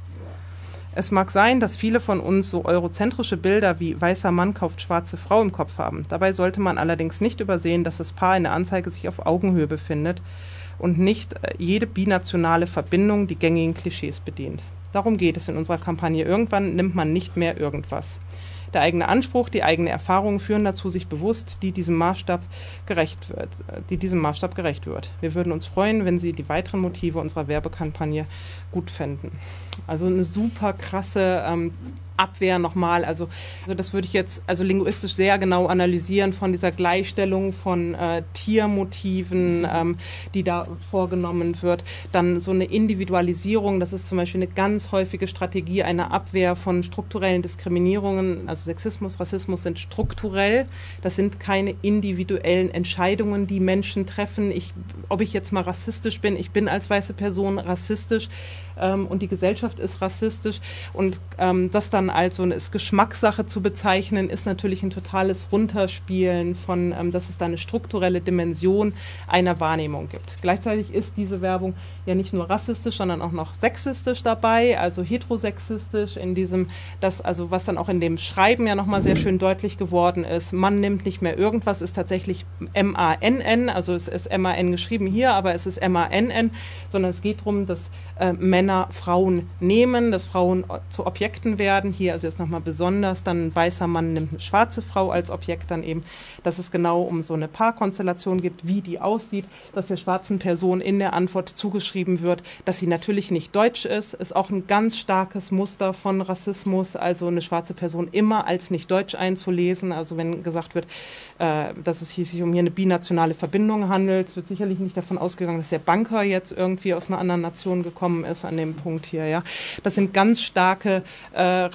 A: Es mag sein, dass viele von uns so eurozentrische Bilder wie weißer Mann kauft schwarze Frau im Kopf haben. Dabei sollte man allerdings nicht übersehen, dass das Paar in der Anzeige sich auf Augenhöhe befindet und nicht jede binationale Verbindung die gängigen Klischees bedient. Darum geht es in unserer Kampagne. Irgendwann nimmt man nicht mehr irgendwas. Der eigene Anspruch, die eigene Erfahrung führen dazu, sich bewusst, die diesem Maßstab gerecht wird, die diesem Maßstab gerecht wird. Wir würden uns freuen, wenn Sie die weiteren Motive unserer Werbekampagne gut fänden. Also eine super krasse ähm, Abwehr nochmal. Also, also das würde ich jetzt also linguistisch sehr genau analysieren von dieser Gleichstellung von äh, Tiermotiven, ähm, die da vorgenommen wird. Dann so eine Individualisierung, das ist zum Beispiel eine ganz häufige Strategie einer Abwehr von strukturellen Diskriminierungen. Also Sexismus, Rassismus sind strukturell. Das sind keine individuellen Entscheidungen, die Menschen treffen. Ich, ob ich jetzt mal rassistisch bin, ich bin als weiße Person rassistisch ähm, und die Gesellschaft ist rassistisch. Und ähm, das dann als so eine ist Geschmackssache zu bezeichnen, ist natürlich ein totales Runterspielen von, ähm, dass es da eine strukturelle Dimension einer Wahrnehmung gibt. Gleichzeitig ist diese Werbung ja nicht nur rassistisch, sondern auch noch sexistisch dabei, also heterosexistisch in diesem, das also was dann auch in dem Schreiben ja nochmal sehr schön deutlich geworden ist, man nimmt nicht mehr irgendwas, ist tatsächlich M A N N, also es ist M A N geschrieben hier, aber es ist M A N N, sondern es geht darum, dass äh, Männer Frauen nehmen, dass Frauen zu Objekten werden, hier also jetzt nochmal besonders, dann ein weißer Mann nimmt eine schwarze Frau als Objekt dann eben, dass es genau um so eine Paarkonstellation gibt, wie die aussieht, dass der schwarzen Person in der Antwort zugeschrieben wird, dass sie natürlich nicht deutsch ist, ist auch ein ganz starkes Muster von Rassismus, also eine schwarze Person immer als nicht deutsch einzulesen, also wenn gesagt wird, äh, dass es sich um hier eine binationale Verbindung handelt, es wird sicherlich nicht davon ausgegangen, dass der Banker jetzt irgendwie aus einer anderen Nation gekommen ist an dem Punkt hier, ja. Das sind ganz starke äh,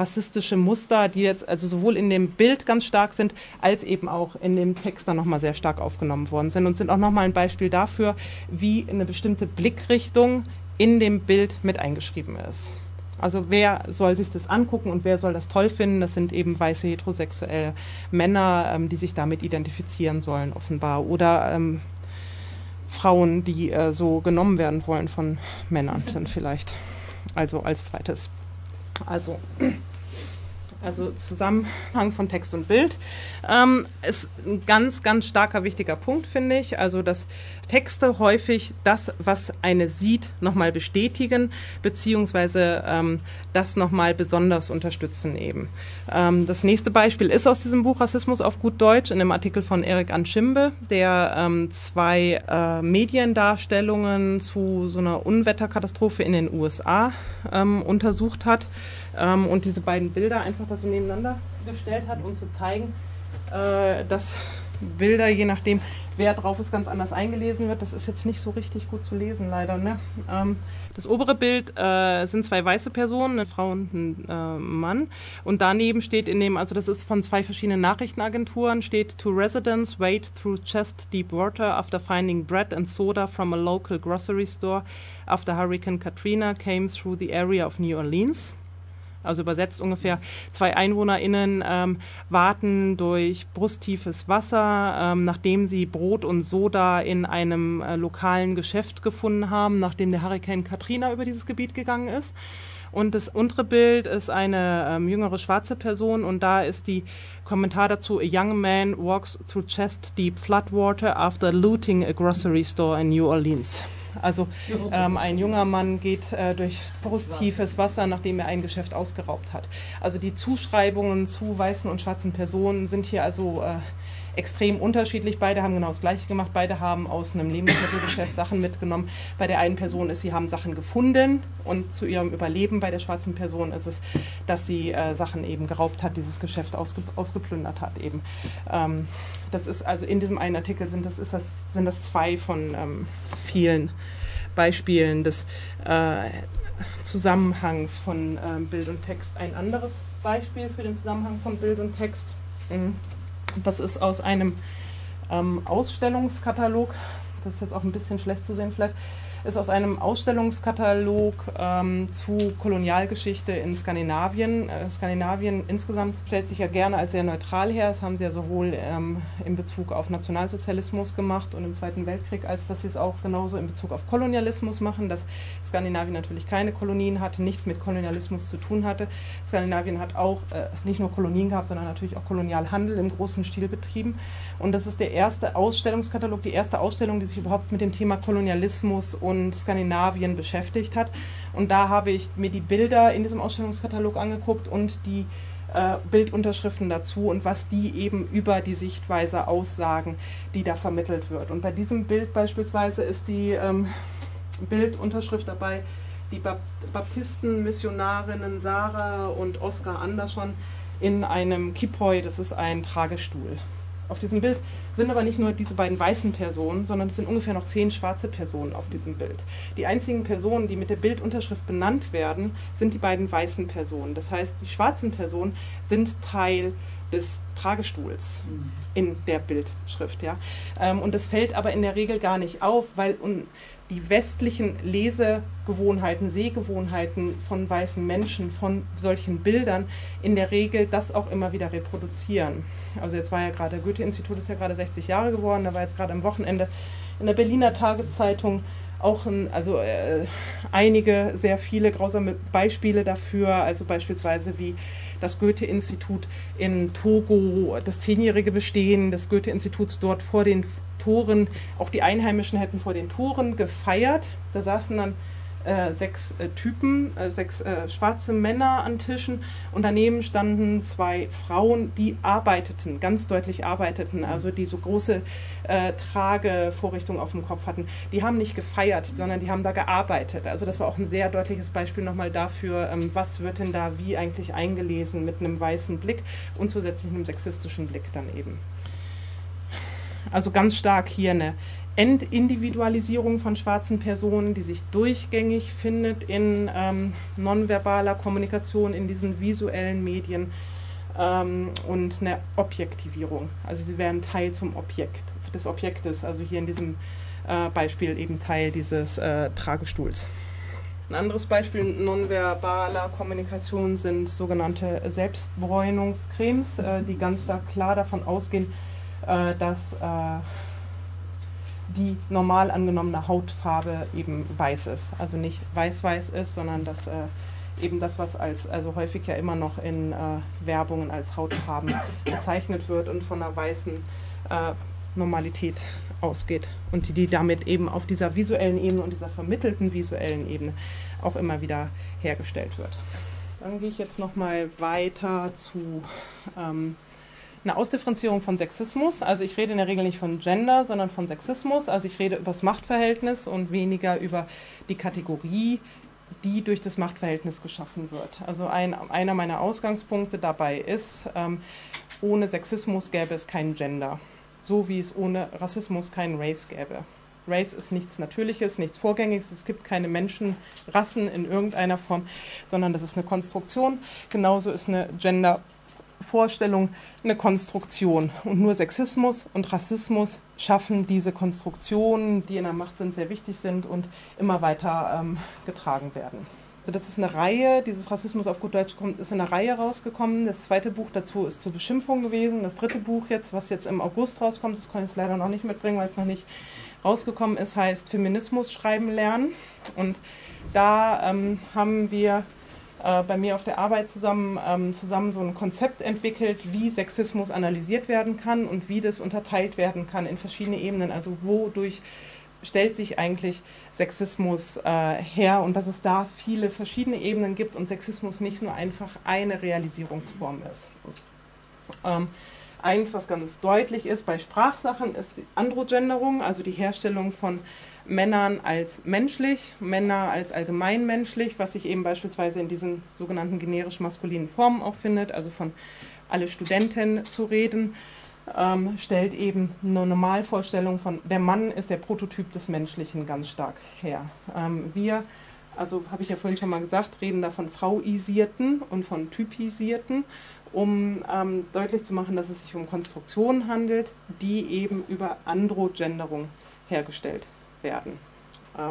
A: rassistische Muster, die jetzt also sowohl in dem Bild ganz stark sind, als eben auch in dem Text dann nochmal sehr stark aufgenommen worden sind und sind auch nochmal ein Beispiel dafür, wie eine bestimmte Blickrichtung in dem Bild mit eingeschrieben ist. Also wer soll sich das angucken und wer soll das toll finden? Das sind eben weiße heterosexuelle Männer, ähm, die sich damit identifizieren sollen offenbar. Oder ähm, Frauen, die äh, so genommen werden wollen von Männern dann vielleicht. Also als zweites. Also... Also Zusammenhang von Text und Bild, ähm, ist ein ganz, ganz starker, wichtiger Punkt, finde ich. Also, dass Texte häufig das, was eine sieht, nochmal bestätigen, beziehungsweise ähm, das nochmal besonders unterstützen eben. Ähm, das nächste Beispiel ist aus diesem Buch Rassismus auf gut Deutsch, in einem Artikel von Erik Anschimbe, der ähm, zwei äh, Mediendarstellungen zu so einer Unwetterkatastrophe in den U S A ähm, untersucht hat. Ähm, und diese beiden Bilder einfach da so nebeneinander gestellt hat, um zu zeigen, äh, dass Bilder, je nachdem, wer drauf ist, ganz anders eingelesen wird. Das ist jetzt nicht so richtig gut zu lesen, leider. Ne? Ähm, das obere Bild äh, sind zwei weiße Personen, eine Frau und ein äh, Mann. Und daneben steht in dem, also das ist von zwei verschiedenen Nachrichtenagenturen, steht "Two residents wade through chest deep water after finding bread and soda from a local grocery store after Hurricane Katrina came through the area of New Orleans." Also übersetzt ungefähr, zwei EinwohnerInnen ähm, warten durch brusttiefes Wasser, ähm, nachdem sie Brot und Soda in einem äh, lokalen Geschäft gefunden haben, nachdem der Hurrikan Katrina über dieses Gebiet gegangen ist. Und das untere Bild ist eine ähm, jüngere schwarze Person und da ist die Kommentar dazu: "A young man walks through chest-deep floodwater after looting a grocery store in New Orleans." Also ähm, ein junger Mann geht äh, durch brusttiefes Wasser, nachdem er ein Geschäft ausgeraubt hat. Also die Zuschreibungen zu weißen und schwarzen Personen sind hier also äh, extrem unterschiedlich. Beide haben genau das Gleiche gemacht. Beide haben aus einem Lebensmittelgeschäft Sachen mitgenommen. Bei der einen Person ist, sie haben Sachen gefunden und zu ihrem Überleben. Bei der schwarzen Person ist es, dass sie äh, Sachen eben geraubt hat, dieses Geschäft ausge, ausgeplündert hat eben. Ähm, das ist also in diesem einen Artikel sind das, ist das, sind das zwei von ähm, vielen Beispielen des äh, Zusammenhangs von äh, Bild und Text. Ein anderes Beispiel für den Zusammenhang von Bild und Text. Mhm. Das ist aus einem ähm, Ausstellungskatalog, das ist jetzt auch ein bisschen schlecht zu sehen vielleicht, ist aus einem Ausstellungskatalog ähm, zu Kolonialgeschichte in Skandinavien. Äh, Skandinavien insgesamt stellt sich ja gerne als sehr neutral her. Das haben sie ja sowohl ähm, in Bezug auf Nationalsozialismus gemacht und im Zweiten Weltkrieg, als dass sie es auch genauso in Bezug auf Kolonialismus machen, dass Skandinavien natürlich keine Kolonien hatte, nichts mit Kolonialismus zu tun hatte. Skandinavien hat auch äh, nicht nur Kolonien gehabt, sondern natürlich auch Kolonialhandel im großen Stil betrieben. Und das ist der erste Ausstellungskatalog, die erste Ausstellung, die sich überhaupt mit dem Thema Kolonialismus und Skandinavien beschäftigt hat. Und da habe ich mir die Bilder in diesem Ausstellungskatalog angeguckt und die äh, Bildunterschriften dazu und was die eben über die Sichtweise aussagen, die da vermittelt wird. Und bei diesem Bild beispielsweise ist die ähm, Bildunterschrift dabei: die Bap- Baptisten, Missionarinnen Sarah und Oskar Andersson in einem Kippoi, das ist ein Tragestuhl. Auf diesem Bild sind aber nicht nur diese beiden weißen Personen, sondern es sind ungefähr noch zehn schwarze Personen auf diesem Bild. Die einzigen Personen, die mit der Bildunterschrift benannt werden, sind die beiden weißen Personen. Das heißt, die schwarzen Personen sind Teil des Tragestuhls in der Bildschrift. Ja? Und das fällt aber in der Regel gar nicht auf, weil die westlichen Lesegewohnheiten, Sehgewohnheiten von weißen Menschen, von solchen Bildern in der Regel das auch immer wieder reproduzieren. Also jetzt war ja gerade, Goethe-Institut ist ja gerade sechzig Jahre geworden, da war jetzt gerade am Wochenende in der Berliner Tageszeitung auch ein, also äh, einige, sehr viele grausame Beispiele dafür, also beispielsweise wie das Goethe-Institut in Togo, das zehnjährige Bestehen des Goethe-Instituts dort vor den Toren, auch die Einheimischen hätten vor den Toren gefeiert. Da saßen dann äh, sechs äh, Typen, äh, sechs äh, schwarze Männer an Tischen und daneben standen zwei Frauen, die arbeiteten, ganz deutlich arbeiteten, also die so große äh, Tragevorrichtungen auf dem Kopf hatten. Die haben nicht gefeiert, sondern die haben da gearbeitet. Also das war auch ein sehr deutliches Beispiel nochmal dafür, ähm, was wird denn da wie eigentlich eingelesen mit einem weißen Blick und zusätzlich einem sexistischen Blick dann eben. Also ganz stark hier eine Entindividualisierung von schwarzen Personen, die sich durchgängig findet in ähm, nonverbaler Kommunikation, in diesen visuellen Medien, ähm, und eine Objektivierung. Also sie werden Teil zum Objekt, des Objektes, also hier in diesem äh, Beispiel eben Teil dieses äh, Tragestuhls. Ein anderes Beispiel nonverbaler Kommunikation sind sogenannte Selbstbräunungscremes, äh, die ganz da klar davon ausgehen, äh, dass äh, die normal angenommene Hautfarbe eben weiß ist. Also nicht weiß-weiß ist, sondern dass äh, eben das, was als, also häufig ja immer noch in äh, Werbungen als Hautfarben bezeichnet wird und von einer weißen äh, Normalität ausgeht und die, die damit eben auf dieser visuellen Ebene und dieser vermittelten visuellen Ebene auch immer wieder hergestellt wird. Dann gehe ich jetzt nochmal weiter zu ähm, einer Ausdifferenzierung von Sexismus. Also ich rede in der Regel nicht von Gender, sondern von Sexismus. Also ich rede über das Machtverhältnis und weniger über die Kategorie, die durch das Machtverhältnis geschaffen wird. Also ein, einer meiner Ausgangspunkte dabei ist, ähm, ohne Sexismus gäbe es kein Gender. So wie es ohne Rassismus kein Race gäbe. Race ist nichts Natürliches, nichts Vorgängiges, es gibt keine Menschenrassen in irgendeiner Form, sondern das ist eine Konstruktion. Genauso ist eine Gender-Vorstellung eine Konstruktion. Und nur Sexismus und Rassismus schaffen diese Konstruktionen, die in der Macht sind, sehr wichtig sind und immer weiter ähm, getragen werden. Also das ist eine Reihe, dieses Rassismus auf gut Deutsch kommt, ist in einer Reihe rausgekommen. Das zweite Buch dazu ist zur Beschimpfung gewesen. Das dritte Buch jetzt, was jetzt im August rauskommt, das kann ich jetzt leider noch nicht mitbringen, weil es noch nicht rausgekommen ist, heißt Feminismus schreiben lernen. Und da ähm, haben wir äh, bei mir auf der Arbeit zusammen, ähm, zusammen so ein Konzept entwickelt, wie Sexismus analysiert werden kann und wie das unterteilt werden kann in verschiedene Ebenen. Also wodurch stellt sich eigentlich Sexismus äh, her und dass es da viele verschiedene Ebenen gibt und Sexismus nicht nur einfach eine Realisierungsform ist. Ähm, eins, was ganz deutlich ist bei Sprachsachen, ist die Androgenderung, also die Herstellung von Männern als menschlich, Männer als allgemeinmenschlich, was sich eben beispielsweise in diesen sogenannten generisch maskulinen Formen auch findet, also von alle Studenten zu reden. Ähm, stellt eben eine Normalvorstellung von, der Mann ist der Prototyp des Menschlichen ganz stark her. Ähm, wir, also habe ich ja vorhin schon mal gesagt, reden da von Frauisierten und von Typisierten, um ähm, deutlich zu machen, dass es sich um Konstruktionen handelt, die eben über Androgenderung hergestellt werden. Ähm,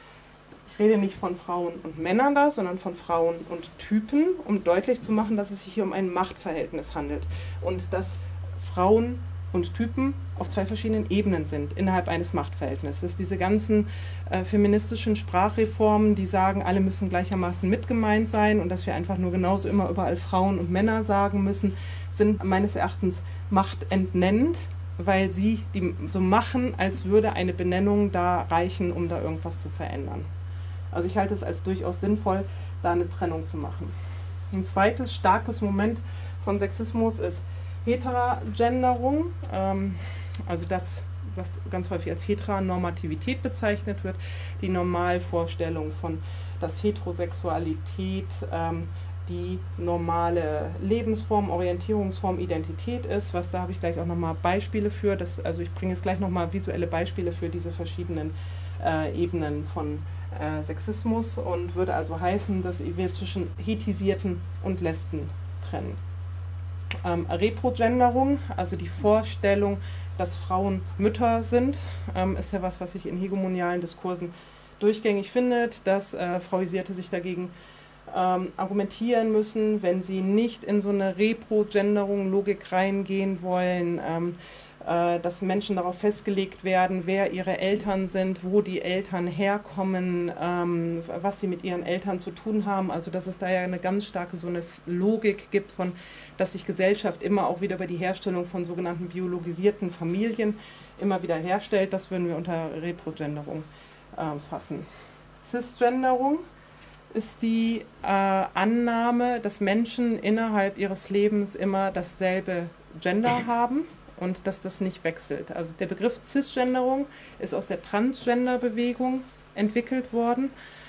A: ich rede nicht von Frauen und Männern da, sondern von Frauen und Typen, um deutlich zu machen, dass es sich hier um ein Machtverhältnis handelt und dass Frauen und Typen auf zwei verschiedenen Ebenen sind innerhalb eines Machtverhältnisses. Diese ganzen äh, feministischen Sprachreformen, die sagen, alle müssen gleichermaßen mitgemeint sein und dass wir einfach nur genauso immer überall Frauen und Männer sagen müssen, sind meines Erachtens machtentnennend, weil sie die so machen, als würde eine Benennung da reichen, um da irgendwas zu verändern. Also ich halte es als durchaus sinnvoll, da eine Trennung zu machen. Ein zweites starkes Moment von Sexismus ist Heterogenderung, ähm, also das, was ganz häufig als Heteronormativität bezeichnet wird, die Normalvorstellung von, dass Heterosexualität ähm, die normale Lebensform, Orientierungsform, Identität ist, was da habe ich gleich auch nochmal Beispiele für, das, also ich bringe jetzt gleich nochmal visuelle Beispiele für diese verschiedenen äh, Ebenen von äh, Sexismus und würde also heißen, dass wir zwischen Hetisierten und Lesben trennen. Ähm, Reprogenderung, also die Vorstellung, dass Frauen Mütter sind, ähm, ist ja was, was sich in hegemonialen Diskursen durchgängig findet, dass äh, Frauisierte sich dagegen ähm, argumentieren müssen, wenn sie nicht in so eine Reprogenderung-Logik reingehen wollen, ähm, äh, dass Menschen darauf festgelegt werden, wer ihre Eltern sind, wo die Eltern herkommen, ähm, was sie mit ihren Eltern zu tun haben. Also dass es da ja eine ganz starke so eine Logik gibt, von, dass sich Gesellschaft immer auch wieder über die Herstellung von sogenannten biologisierten Familien immer wieder herstellt. Das würden wir unter Reprogenderung äh, fassen. Cisgenderung ist die äh, Annahme, dass Menschen innerhalb ihres Lebens immer dasselbe Gender haben und dass das nicht wechselt. Also der Begriff Cisgenderung ist aus der Transgender-Bewegung entwickelt worden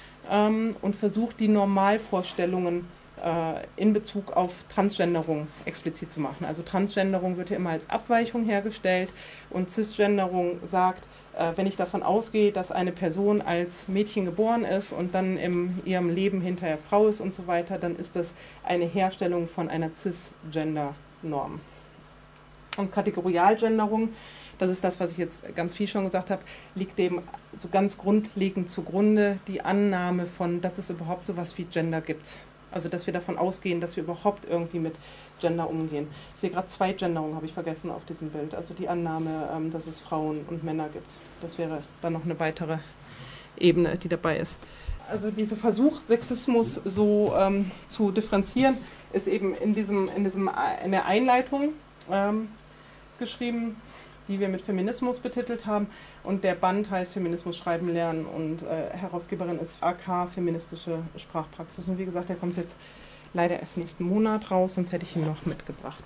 A: ähm, und versucht, die Normalvorstellungen äh, in Bezug auf Transgenderung explizit zu machen. Also Transgenderung wird ja immer als Abweichung hergestellt und Cisgenderung sagt, äh, wenn ich davon ausgehe, dass eine Person als Mädchen geboren ist und dann in ihrem Leben hinterher Frau ist und so weiter, dann ist das eine Herstellung von einer Cisgender-Norm. Und Kategorialgenderung, das ist das, was ich jetzt ganz viel schon gesagt habe, liegt dem so ganz grundlegend zugrunde die Annahme von, dass es überhaupt so etwas wie Gender gibt. Also dass wir davon ausgehen, dass wir überhaupt irgendwie mit Gender umgehen. Ich sehe gerade zwei Genderungen, habe ich vergessen auf diesem Bild. Also die Annahme, ähm, dass es Frauen und Männer gibt. Das wäre dann noch eine weitere Ebene, die dabei ist. Also dieser Versuch, Sexismus so ähm, zu differenzieren, ist eben in, diesem, in, diesem, in der Einleitung ähm, geschrieben, die wir mit Feminismus betitelt haben. Und der Band heißt Feminismus schreiben lernen und äh, Herausgeberin ist A K, feministische Sprachpraxis. Und wie gesagt, der kommt jetzt leider erst nächsten Monat raus, sonst hätte ich ihn noch mitgebracht.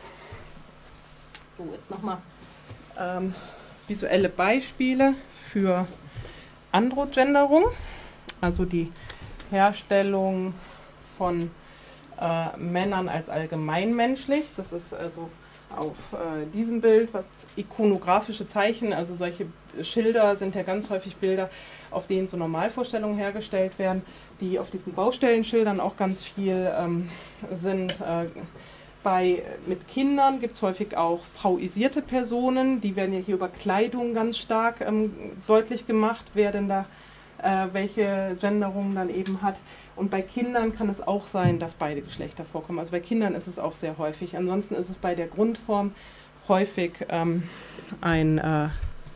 A: So, jetzt nochmal ähm, visuelle Beispiele für Androgenderung, also die Herstellung von äh, Männern als allgemeinmenschlich. Das ist also auf äh, diesem Bild, was ikonografische Zeichen, also solche Schilder sind ja ganz häufig Bilder, auf denen so Normalvorstellungen hergestellt werden, die auf diesen Baustellenschildern auch ganz viel ähm, sind. Äh, bei, mit Kindern gibt es häufig auch frauisierte Personen, die werden ja hier über Kleidung ganz stark ähm, deutlich gemacht, wer denn da äh, welche Genderung dann eben hat. Und bei Kindern kann es auch sein, dass beide Geschlechter vorkommen. Also bei Kindern ist es auch sehr häufig. Ansonsten ist es bei der Grundform häufig ähm, ein, äh,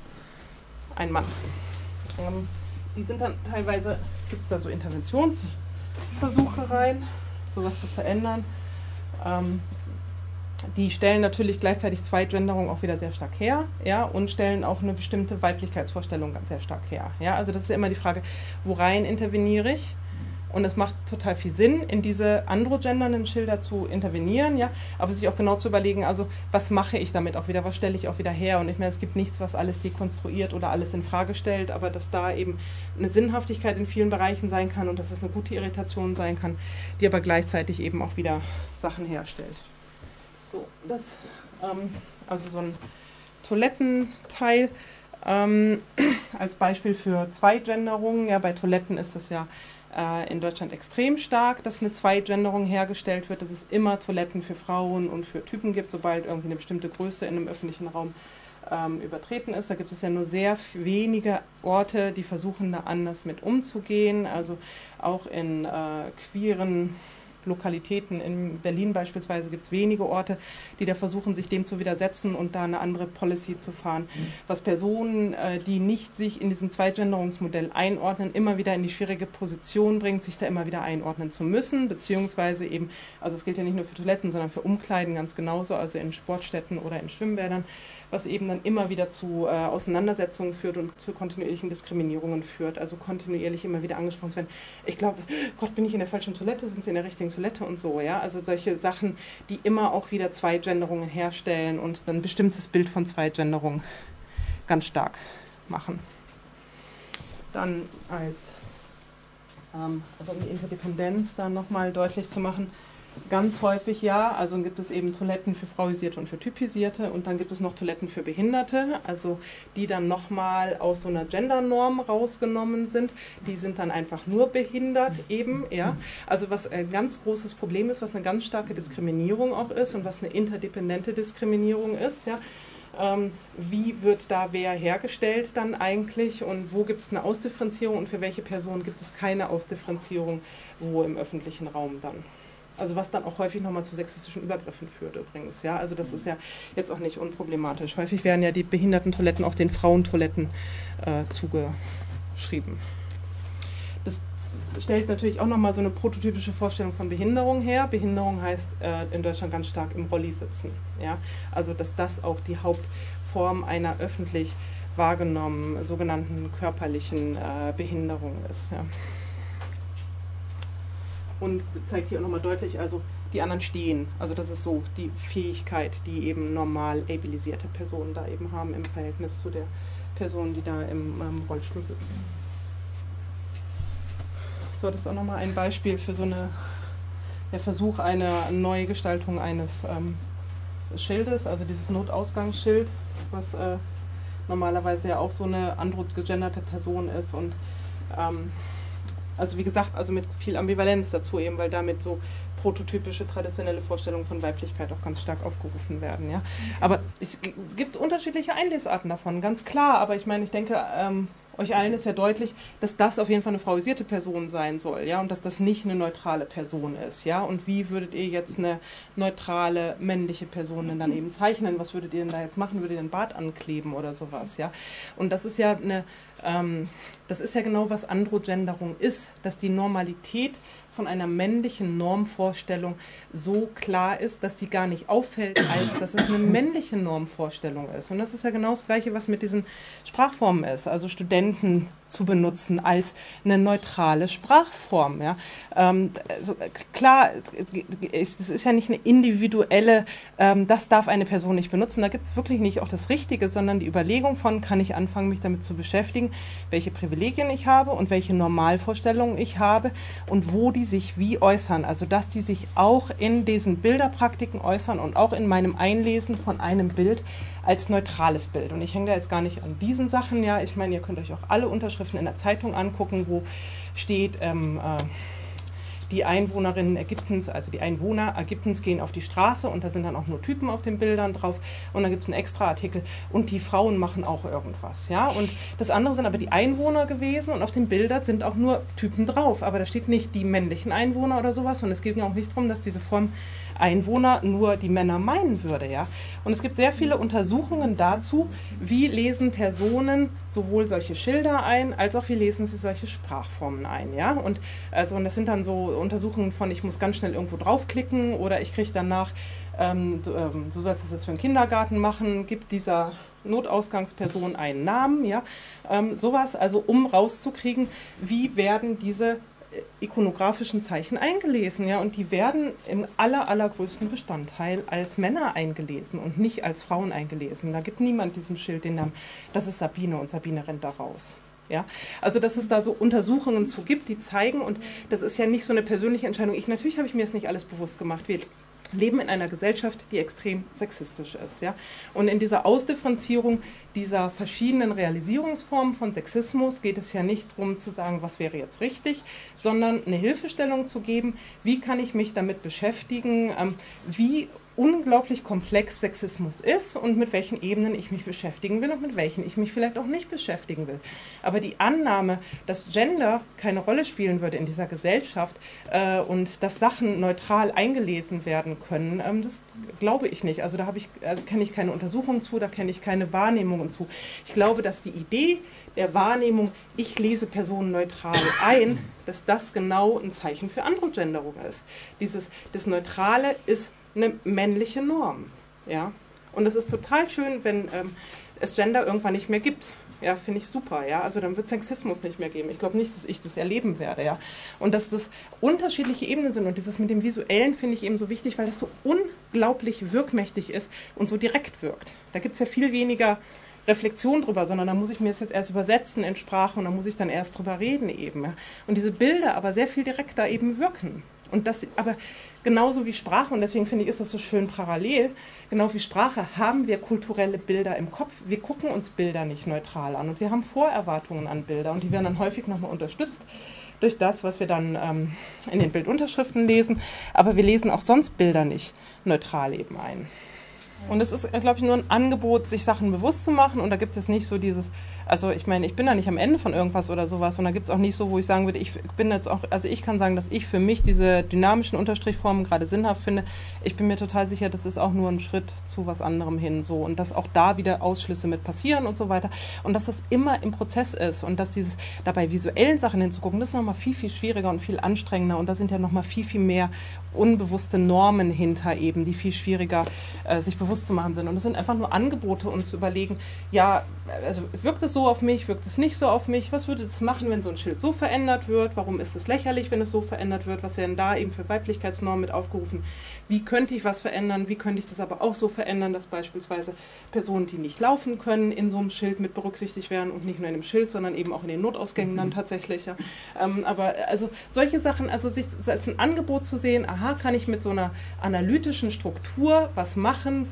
A: ein Mann. Ähm, die sind dann teilweise, gibt es da so Interventionsversuche rein, sowas zu verändern. Ähm, die stellen natürlich gleichzeitig Zweitgenderung auch wieder sehr stark her, ja, und stellen auch eine bestimmte Weiblichkeitsvorstellung ganz sehr stark her. Ja. Also das ist ja immer die Frage, worein interveniere ich? Und es macht total viel Sinn, in diese androgendernden Schilder zu intervenieren, ja, aber sich auch genau zu überlegen, also was mache ich damit auch wieder, was stelle ich auch wieder her? Und ich meine, es gibt nichts, was alles dekonstruiert oder alles in Frage stellt, aber dass da eben eine Sinnhaftigkeit in vielen Bereichen sein kann und dass es eine gute Irritation sein kann, die aber gleichzeitig eben auch wieder Sachen herstellt. So, das, ähm, also so ein Toilettenteil ähm, als Beispiel für Zweigenderungen. Ja, bei Toiletten ist das ja in Deutschland extrem stark, dass eine Zweigenderung hergestellt wird, dass es immer Toiletten für Frauen und für Typen gibt, sobald irgendwie eine bestimmte Größe in einem öffentlichen Raum ähm, übertreten ist. Da gibt es ja nur sehr wenige Orte, die versuchen, da anders mit umzugehen. Also auch in äh, queeren Lokalitäten, in Berlin beispielsweise gibt es wenige Orte, die da versuchen, sich dem zu widersetzen und da eine andere Policy zu fahren. Was Personen, die nicht sich in diesem Zweigenderungsmodell einordnen, immer wieder in die schwierige Position bringt, sich da immer wieder einordnen zu müssen, beziehungsweise eben, also es gilt ja nicht nur für Toiletten, sondern für Umkleiden ganz genauso, also in Sportstätten oder in Schwimmbädern, was eben dann immer wieder zu äh, Auseinandersetzungen führt und zu kontinuierlichen Diskriminierungen führt, also kontinuierlich immer wieder angesprochen zu werden. Ich glaube, Gott, bin ich in der falschen Toilette, sind Sie in der richtigen Toilette und so, ja, also solche Sachen, die immer auch wieder Zweigenderungen herstellen und dann ein bestimmtes Bild von Zweigenderung ganz stark machen. Dann als, ähm, also um die Interdependenz dann nochmal deutlich zu machen, ganz häufig ja, also gibt es eben Toiletten für Frauisierte und für Typisierte und dann gibt es noch Toiletten für Behinderte, also die dann nochmal aus so einer Gendernorm rausgenommen sind, die sind dann einfach nur behindert eben, ja. Also was ein ganz großes Problem ist, was eine ganz starke Diskriminierung auch ist und was eine interdependente Diskriminierung ist, ja. Ähm, wie wird da wer hergestellt dann eigentlich und wo gibt es eine Ausdifferenzierung und für welche Personen gibt es keine Ausdifferenzierung, wo im öffentlichen Raum dann. Also was dann auch häufig nochmal zu sexistischen Übergriffen führt übrigens. Ja? Also das ist ja jetzt auch nicht unproblematisch. Häufig werden ja die Behindertentoiletten auch den Frauentoiletten äh, zugeschrieben. Das stellt natürlich auch nochmal so eine prototypische Vorstellung von Behinderung her. Behinderung heißt äh, in Deutschland ganz stark im Rolli sitzen. Ja? Also dass das auch die Hauptform einer öffentlich wahrgenommenen sogenannten körperlichen äh, Behinderung ist. Ja? Und zeigt hier auch nochmal deutlich, also die anderen stehen. Also das ist so die Fähigkeit, die eben normal abilisierte Personen da eben haben im Verhältnis zu der Person, die da im ähm, Rollstuhl sitzt. So, das ist auch nochmal ein Beispiel für so eine, der Versuch einer Neugestaltung eines ähm, Schildes, also dieses Notausgangsschild, was äh, normalerweise ja auch so eine androgenderte Person ist und ähm, also wie gesagt, also mit viel Ambivalenz dazu eben, weil damit so prototypische traditionelle Vorstellungen von Weiblichkeit auch ganz stark aufgerufen werden. Ja? Aber es gibt unterschiedliche Einlesarten davon, ganz klar. Aber ich meine, ich denke, ähm, euch allen ist ja deutlich, dass das auf jeden Fall eine frauisierte Person sein soll, ja, und dass das nicht eine neutrale Person ist, ja. Und wie würdet ihr jetzt eine neutrale männliche Person denn dann eben zeichnen? Was würdet ihr denn da jetzt machen? Würdet ihr den Bart ankleben oder sowas, ja? Und das ist ja eine, ähm, das ist ja genau, was Androgenderung ist, dass die Normalität von einer männlichen Normvorstellung so klar ist, dass sie gar nicht auffällt, als dass es eine männliche Normvorstellung ist. Und das ist ja genau das Gleiche, was mit diesen Sprachformen ist. Also Studenten zu benutzen als eine neutrale Sprachform. Ja. Ähm, also klar, es ist ja nicht eine individuelle, ähm, das darf eine Person nicht benutzen. Da gibt es wirklich nicht auch das Richtige, sondern die Überlegung von, kann ich anfangen, mich damit zu beschäftigen, welche Privilegien ich habe und welche Normalvorstellungen ich habe und wo die sich wie äußern. Also dass die sich auch in diesen Bilderpraktiken äußern und auch in meinem Einlesen von einem Bild als neutrales Bild. Und ich hänge da jetzt gar nicht an diesen Sachen. Ja, ich meine, ihr könnt euch auch alle Unterschriften in der Zeitung angucken, wo steht, ähm, äh, die Einwohnerinnen Ägyptens, also die Einwohner Ägyptens gehen auf die Straße und da sind dann auch nur Typen auf den Bildern drauf und dann gibt es einen extra Artikel und die Frauen machen auch irgendwas, ja, und das andere sind aber die Einwohner gewesen und auf den Bildern sind auch nur Typen drauf, aber da steht nicht die männlichen Einwohner oder sowas und es geht auch nicht darum, dass diese Form Einwohner nur die Männer meinen würde, ja, und es gibt sehr viele Untersuchungen dazu, wie lesen Personen sowohl solche Schilder ein, als auch wie lesen sie solche Sprachformen ein, ja, und also und das sind dann so Untersuchungen von, ich muss ganz schnell irgendwo draufklicken oder ich kriege danach, ähm, du, ähm, du sollst es jetzt für einen Kindergarten machen, gib dieser Notausgangsperson einen Namen, ja, ähm, sowas, also um rauszukriegen, wie werden diese ikonografischen Zeichen eingelesen, ja, und die werden im aller, allergrößten Bestandteil als Männer eingelesen und nicht als Frauen eingelesen. Da gibt niemand diesem Schild den Namen, das ist Sabine und Sabine rennt da raus. Ja, also dass es da so Untersuchungen zu gibt, die zeigen, und das ist ja nicht so eine persönliche Entscheidung. Ich, natürlich habe ich mir das nicht alles bewusst gemacht. Wir leben in einer Gesellschaft, die extrem sexistisch ist. Ja? Und in dieser Ausdifferenzierung dieser verschiedenen Realisierungsformen von Sexismus geht es ja nicht darum zu sagen, was wäre jetzt richtig, sondern eine Hilfestellung zu geben, wie kann ich mich damit beschäftigen, ähm, wie unglaublich komplex Sexismus ist und mit welchen Ebenen ich mich beschäftigen will und mit welchen ich mich vielleicht auch nicht beschäftigen will. Aber die Annahme, dass Gender keine Rolle spielen würde in dieser Gesellschaft äh, und dass Sachen neutral eingelesen werden können, ähm, das glaube ich nicht. Also da habe ich, also kenne ich keine Untersuchungen zu, da kenne ich keine Wahrnehmungen zu. Ich glaube, dass die Idee der Wahrnehmung, ich lese Personen neutral ein, dass das genau ein Zeichen für Androgenderung ist. Dieses, das Neutrale ist eine männliche Norm, ja, und es ist total schön, wenn ähm, es Gender irgendwann nicht mehr gibt, ja, finde ich super, ja, also dann wird es Sexismus nicht mehr geben, ich glaube nicht, dass ich das erleben werde, ja, und dass das unterschiedliche Ebenen sind und dieses mit dem Visuellen finde ich eben so wichtig, weil das so unglaublich wirkmächtig ist und so direkt wirkt. Da gibt es ja viel weniger Reflexion drüber, sondern da muss ich mir das jetzt erst übersetzen in Sprache und da muss ich dann erst drüber reden eben, ja? Und diese Bilder aber sehr viel direkter eben wirken. Und das, aber genauso wie Sprache, und deswegen finde ich, ist das so schön parallel, genau wie Sprache haben wir kulturelle Bilder im Kopf. Wir gucken uns Bilder nicht neutral an und wir haben Vorerwartungen an Bilder und die werden dann häufig nochmal unterstützt durch das, was wir dann ähm, in den Bildunterschriften lesen. Aber wir lesen auch sonst Bilder nicht neutral eben ein. Und es ist, glaube ich, nur ein Angebot, sich Sachen bewusst zu machen. Und da gibt es nicht so dieses, also ich meine, ich bin da nicht am Ende von irgendwas oder sowas. Und da gibt es auch nicht so, wo ich sagen würde, ich bin jetzt auch, also ich kann sagen, dass ich für mich diese dynamischen Unterstrichformen gerade sinnhaft finde. Ich bin mir total sicher, das ist auch nur ein Schritt zu was anderem hin. So. Und dass auch da wieder Ausschlüsse mit passieren und so weiter. Und dass das immer im Prozess ist. Und dass dieses dabei visuellen Sachen hinzugucken, das ist nochmal viel, viel schwieriger und viel anstrengender. Und da sind ja nochmal viel, viel mehr unbewusste Normen hinter eben, die viel schwieriger äh, sich bewusst zu machen sind. Und es sind einfach nur Angebote, um zu überlegen, ja, also wirkt es so auf mich, wirkt es nicht so auf mich, was würde es machen, wenn so ein Schild so verändert wird, warum ist es lächerlich, wenn es so verändert wird, was werden da eben für Weiblichkeitsnormen mit aufgerufen, wie könnte ich was verändern, wie könnte ich das aber auch so verändern, dass beispielsweise Personen, die nicht laufen können, in so einem Schild mit berücksichtigt werden und nicht nur in dem Schild, sondern eben auch in den Notausgängen dann tatsächlich. Ja. Ähm, aber also solche Sachen, also sich als ein Angebot zu sehen, aha, kann ich mit so einer analytischen Struktur was machen,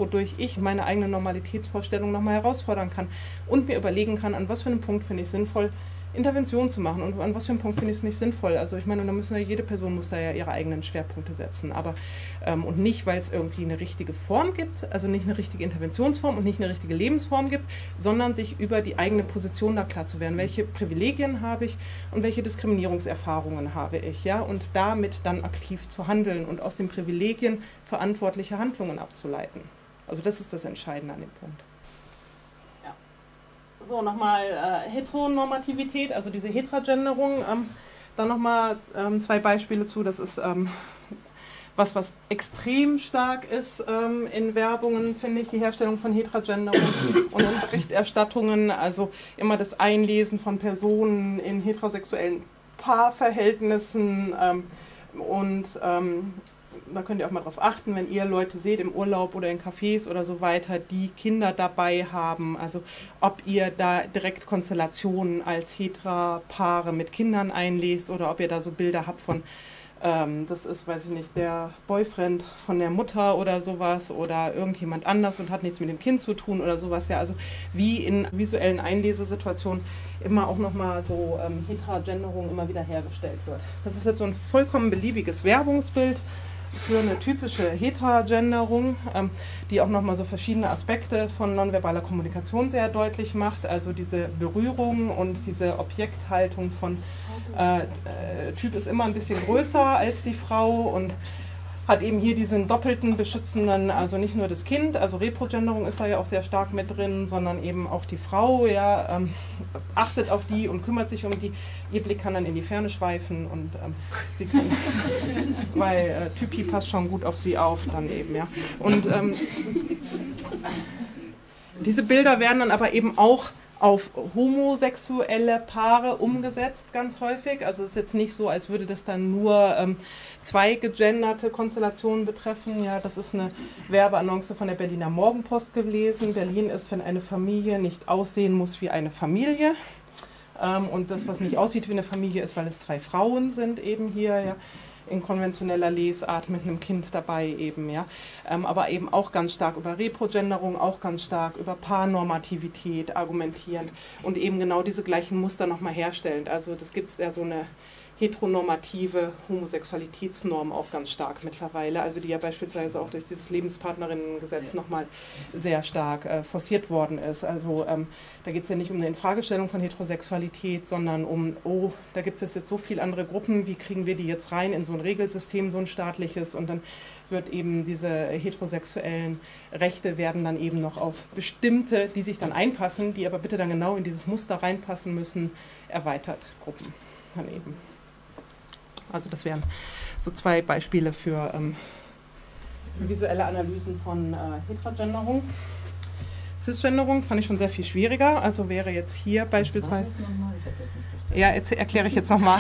A: wodurch ich meine eigene Normalitätsvorstellung nochmal herausfordern kann und mir überlegen kann, an was für einem Punkt finde ich sinnvoll, Intervention zu machen und an was für einem Punkt finde ich es nicht sinnvoll. Also ich meine, da müssen ja, jede Person muss da ja ihre eigenen Schwerpunkte setzen, aber ähm, und nicht, weil es irgendwie eine richtige Form gibt, also nicht eine richtige Interventionsform und nicht eine richtige Lebensform gibt, sondern sich über die eigene Position da klar zu werden. Welche Privilegien habe ich und welche Diskriminierungserfahrungen habe ich, ja, und damit dann aktiv zu handeln und aus den Privilegien verantwortliche Handlungen abzuleiten. Also das ist das Entscheidende an dem Punkt. So, nochmal äh, Heteronormativität, also diese Hetragenderung. Ähm, dann nochmal ähm, zwei Beispiele zu. Das ist ähm, was, was extrem stark ist ähm, in Werbungen, finde ich, die Herstellung von Hetragenderung und in Berichterstattungen. Also immer das Einlesen von Personen in heterosexuellen Paarverhältnissen ähm, und ähm, da könnt ihr auch mal drauf achten, wenn ihr Leute seht im Urlaub oder in Cafés oder so weiter, die Kinder dabei haben, also ob ihr da direkt Konstellationen als Heteropaare mit Kindern einlest oder ob ihr da so Bilder habt von, ähm, das ist, weiß ich nicht, der Boyfriend von der Mutter oder sowas oder irgendjemand anders und hat nichts mit dem Kind zu tun oder sowas, ja, also wie in visuellen Einlesesituationen immer auch nochmal so ähm, Heterogenderung immer wieder hergestellt wird. Das ist jetzt so ein vollkommen beliebiges Werbungsbild für eine typische Heterogenderung, ähm, die auch nochmal so verschiedene Aspekte von nonverbaler Kommunikation sehr deutlich macht, also diese Berührung und diese Objekthaltung von äh, äh, Typ ist immer ein bisschen größer als die Frau und hat eben hier diesen doppelten beschützenden, also nicht nur das Kind, also Reprogenderung ist da ja auch sehr stark mit drin, sondern eben auch die Frau, ja, ähm, achtet auf die und kümmert sich um die. Ihr Blick kann dann in die Ferne schweifen und ähm, sie kann, weil äh, Typi passt schon gut auf sie auf dann eben, ja. Und ähm, diese Bilder werden dann aber eben auch auf homosexuelle Paare umgesetzt, ganz häufig. Also es ist jetzt nicht so, als würde das dann nur ähm, zwei gegenderte Konstellationen betreffen. Ja, das ist eine Werbeannonce von der Berliner Morgenpost gewesen. Berlin ist, wenn eine Familie nicht aussehen muss wie eine Familie. Ähm, und das, was nicht aussieht wie eine Familie, ist, weil es zwei Frauen sind eben hier, ja, in konventioneller Lesart mit einem Kind dabei eben, ja. Ähm, aber eben auch ganz stark über Reprogenderung, auch ganz stark über Paarnormativität argumentierend und eben genau diese gleichen Muster nochmal herstellend. Also das gibt es ja so eine heteronormative Homosexualitätsnorm auch ganz stark mittlerweile, also die ja beispielsweise auch durch dieses Lebenspartnerinnengesetz nochmal sehr stark äh, forciert worden ist. Also ähm, da geht es ja nicht um eine Infragestellung von Heterosexualität, sondern um, oh, da gibt es jetzt so viele andere Gruppen, wie kriegen wir die jetzt rein in so ein Regelsystem, so ein staatliches, und dann wird eben diese heterosexuellen Rechte werden dann eben noch auf bestimmte, die sich dann einpassen, die aber bitte dann genau in dieses Muster reinpassen müssen, erweitert Gruppen dann eben. Also das wären so zwei Beispiele für ähm, visuelle Analysen von äh, Heterogenderung. Cisgenderung fand ich schon sehr viel schwieriger, also wäre jetzt hier beispielsweise... Ja, jetzt erkläre ich jetzt nochmal.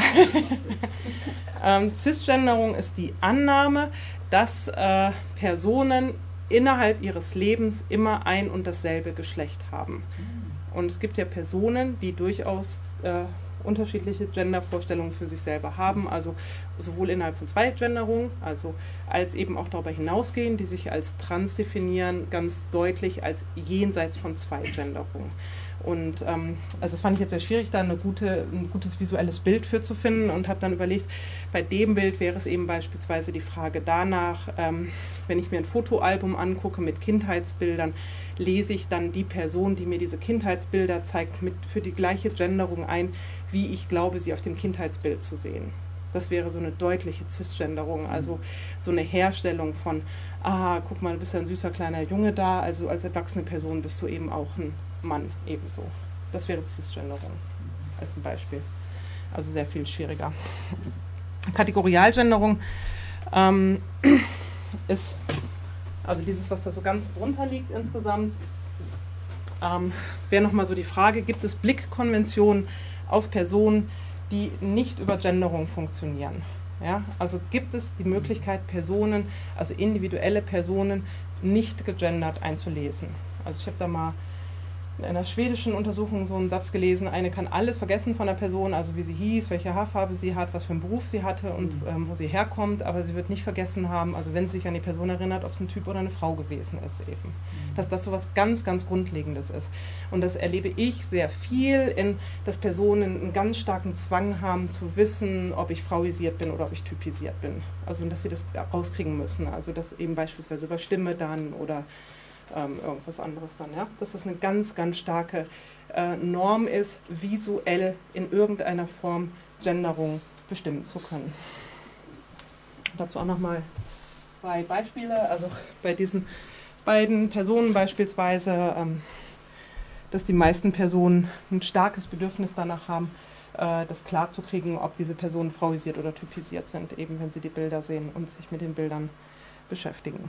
A: ähm, Cisgenderung ist die Annahme, dass äh, Personen innerhalb ihres Lebens immer ein und dasselbe Geschlecht haben. Und es gibt ja Personen, die durchaus... Äh, unterschiedliche Gendervorstellungen für sich selber haben, also sowohl innerhalb von Zweigenderung, also als eben auch darüber hinausgehen, die sich als trans definieren, ganz deutlich als jenseits von Zweigenderung. Und ähm, also das fand ich jetzt sehr schwierig, da eine gute, ein gutes visuelles Bild für zu finden und habe dann überlegt, bei dem Bild wäre es eben beispielsweise die Frage danach, ähm, wenn ich mir ein Fotoalbum angucke mit Kindheitsbildern, lese ich dann die Person, die mir diese Kindheitsbilder zeigt, mit für die gleiche Genderung ein, wie ich glaube, sie auf dem Kindheitsbild zu sehen. Das wäre so eine deutliche Cisgenderung, also so eine Herstellung von, ah, guck mal, du bist ja ein süßer kleiner Junge da, also als erwachsene Person bist du eben auch ein Mann ebenso. Das wäre Cisgenderung als ein Beispiel. Also sehr viel schwieriger. Kategorialgenderung ähm, ist, also dieses, was da so ganz drunter liegt insgesamt, ähm, wäre nochmal so die Frage, gibt es Blickkonventionen auf Personen, die nicht über Genderung funktionieren? Ja? Also gibt es die Möglichkeit, Personen, also individuelle Personen, nicht gegendert einzulesen? Also ich habe da mal in einer schwedischen Untersuchung so einen Satz gelesen, eine kann alles vergessen von der Person, also wie sie hieß, welche Haarfarbe sie hat, was für einen Beruf sie hatte und ähm, wo sie herkommt, aber sie wird nicht vergessen haben, also wenn sie sich an die Person erinnert, ob es ein Typ oder eine Frau gewesen ist eben. Dass das so was ganz, ganz Grundlegendes ist. Und das erlebe ich sehr viel, in, dass Personen einen ganz starken Zwang haben zu wissen, ob ich frauisiert bin oder ob ich typisiert bin. Also dass sie das rauskriegen müssen, also dass eben beispielsweise über Stimme dann oder Ähm, irgendwas anderes dann, ja, dass das eine ganz, ganz starke äh, Norm ist, visuell in irgendeiner Form Genderung bestimmen zu können. Dazu auch nochmal zwei Beispiele, also bei diesen beiden Personen beispielsweise, ähm, dass die meisten Personen ein starkes Bedürfnis danach haben, äh, das klarzukriegen, ob diese Personen frauisiert oder typisiert sind, eben wenn sie die Bilder sehen und sich mit den Bildern beschäftigen.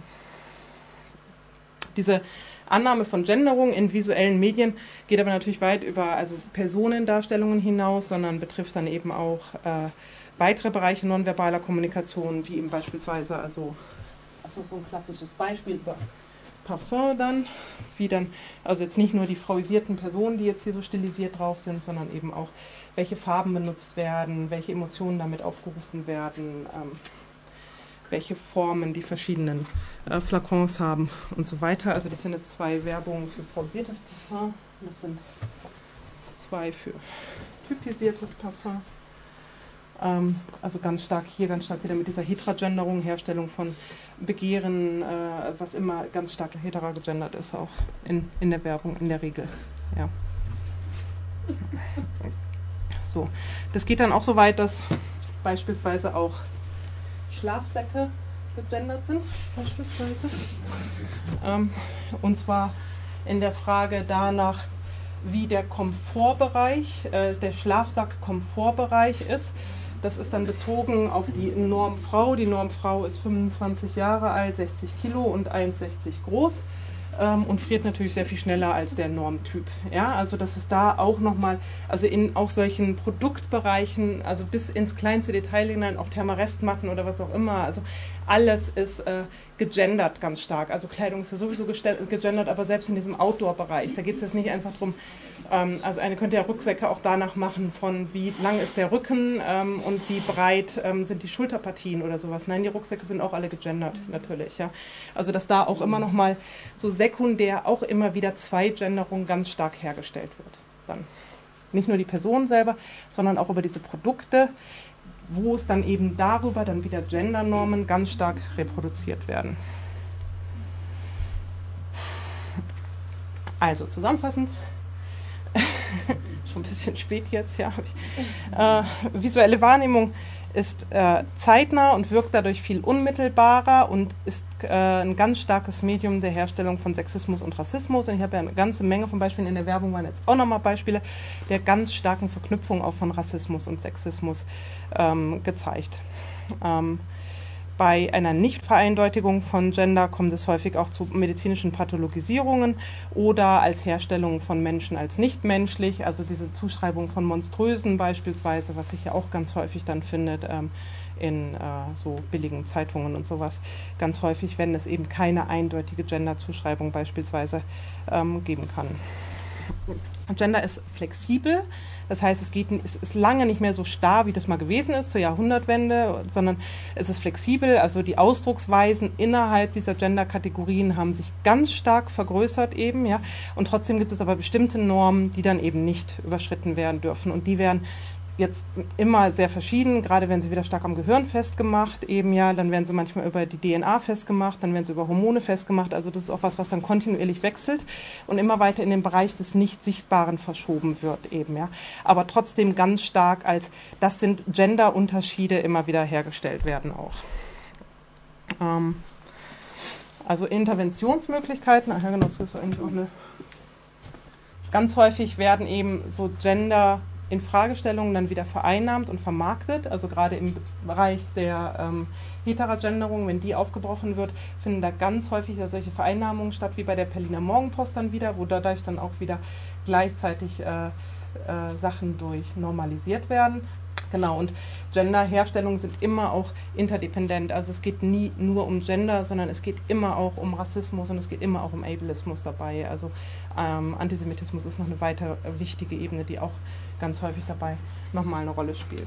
A: Diese Annahme von Genderung in visuellen Medien geht aber natürlich weit über also Personendarstellungen hinaus, sondern betrifft dann eben auch äh, weitere Bereiche nonverbaler Kommunikation, wie eben beispielsweise, also, also so ein klassisches Beispiel über Parfum dann, wie dann, also jetzt nicht nur die frauisierten Personen, die jetzt hier so stilisiert drauf sind, sondern eben auch, welche Farben benutzt werden, welche Emotionen damit aufgerufen werden, ähm, welche Formen die verschiedenen äh, Flakons haben und so weiter. Also das sind jetzt zwei Werbungen für frauisiertes Parfum, das sind zwei für typisiertes Parfum. Ähm, also ganz stark hier, ganz stark wieder mit dieser Heterogenderung, Herstellung von Begehren, äh, was immer ganz stark heterogendert ist, auch in, in der Werbung in der Regel. Ja. So. Das geht dann auch so weit, dass beispielsweise auch Schlafsäcke gegendert sind, beispielsweise. Ähm, und zwar in der Frage danach, wie der Komfortbereich, äh, der Schlafsack-Komfortbereich ist. Das ist dann bezogen auf die Norm Frau. Die Norm Frau ist fünfundzwanzig Jahre alt, sechzig Kilo und eins Komma sechzig groß. Ähm, und friert natürlich sehr viel schneller als der Normtyp. Ja, also das ist da auch nochmal, also in auch solchen Produktbereichen, also bis ins kleinste Detail hinein, auch Thermarestmatten oder was auch immer, also alles ist äh, gegendert ganz stark. Also Kleidung ist ja sowieso gegendert, aber selbst in diesem Outdoor-Bereich, da geht es jetzt nicht einfach darum, ähm, also eine könnte ja Rucksäcke auch danach machen, von wie lang ist der Rücken ähm, und wie breit ähm, sind die Schulterpartien oder sowas. Nein, die Rucksäcke sind auch alle gegendert, natürlich. Ja. Also dass da auch immer nochmal so sekundär auch immer wieder Zweigenderung ganz stark hergestellt wird. Dann nicht nur die Person selber, sondern auch über diese Produkte, wo es dann eben darüber dann wieder Gendernormen ganz stark reproduziert werden. Also zusammenfassend, schon ein bisschen spät jetzt, ja, hab ich, äh, visuelle Wahrnehmung ist äh, zeitnah und wirkt dadurch viel unmittelbarer und ist äh, ein ganz starkes Medium der Herstellung von Sexismus und Rassismus. Und ich habe ja eine ganze Menge von Beispielen in der Werbung, waren jetzt auch nochmal Beispiele der ganz starken Verknüpfung auch von Rassismus und Sexismus ähm, gezeigt. Ähm, Bei einer Nichtvereindeutigung von Gender kommt es häufig auch zu medizinischen Pathologisierungen oder als Herstellung von Menschen als nichtmenschlich, also diese Zuschreibung von Monströsen beispielsweise, was sich ja auch ganz häufig dann findet ähm, in äh, so billigen Zeitungen und sowas, ganz häufig, wenn es eben keine eindeutige Gender-Zuschreibung beispielsweise ähm, geben kann. Gender ist flexibel, das heißt, es, geht, es ist lange nicht mehr so starr, wie das mal gewesen ist zur Jahrhundertwende, sondern es ist flexibel, also die Ausdrucksweisen innerhalb dieser Gender-Kategorien haben sich ganz stark vergrößert eben, ja, und trotzdem gibt es aber bestimmte Normen, die dann eben nicht überschritten werden dürfen und die werden jetzt immer sehr verschieden, gerade werden sie wieder stark am Gehirn festgemacht, eben ja, dann werden sie manchmal über die D N A festgemacht, dann werden sie über Hormone festgemacht, also das ist auch was, was dann kontinuierlich wechselt und immer weiter in den Bereich des Nicht-Sichtbaren verschoben wird eben, ja, aber trotzdem ganz stark als, das sind Gender-Unterschiede immer wieder hergestellt werden auch. Ähm, also Interventionsmöglichkeiten, ach ja genau, das ist eigentlich auch eine, ganz häufig werden eben so Gender in Fragestellungen dann wieder vereinnahmt und vermarktet, also gerade im Bereich der ähm, Heterogenderung, wenn die aufgebrochen wird, finden da ganz häufig ja solche Vereinnahmungen statt, wie bei der Berliner Morgenpost dann wieder, wo dadurch dann auch wieder gleichzeitig äh, äh, Sachen durch normalisiert werden. Genau, und Gender-Herstellungen sind immer auch interdependent. Also es geht nie nur um Gender, sondern es geht immer auch um Rassismus und es geht immer auch um Ableismus dabei. Also ähm, Antisemitismus ist noch eine weitere äh, wichtige Ebene, die auch ganz häufig dabei nochmal eine Rolle spielt.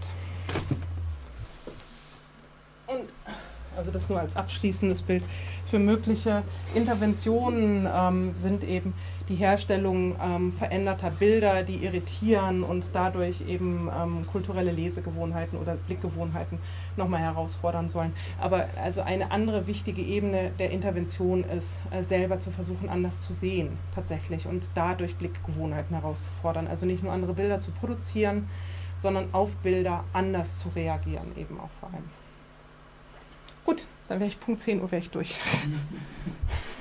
A: Und also das nur als abschließendes Bild. Für mögliche Interventionen ähm, sind eben die Herstellung ähm, veränderter Bilder, die irritieren und dadurch eben ähm, kulturelle Lesegewohnheiten oder Blickgewohnheiten nochmal herausfordern sollen. Aber also eine andere wichtige Ebene der Intervention ist, äh, selber zu versuchen, anders zu sehen tatsächlich und dadurch Blickgewohnheiten herauszufordern. Also nicht nur andere Bilder zu produzieren, sondern auf Bilder anders zu reagieren eben auch vor allem. Gut, dann wäre ich Punkt zehn Uhr wäre ich durch.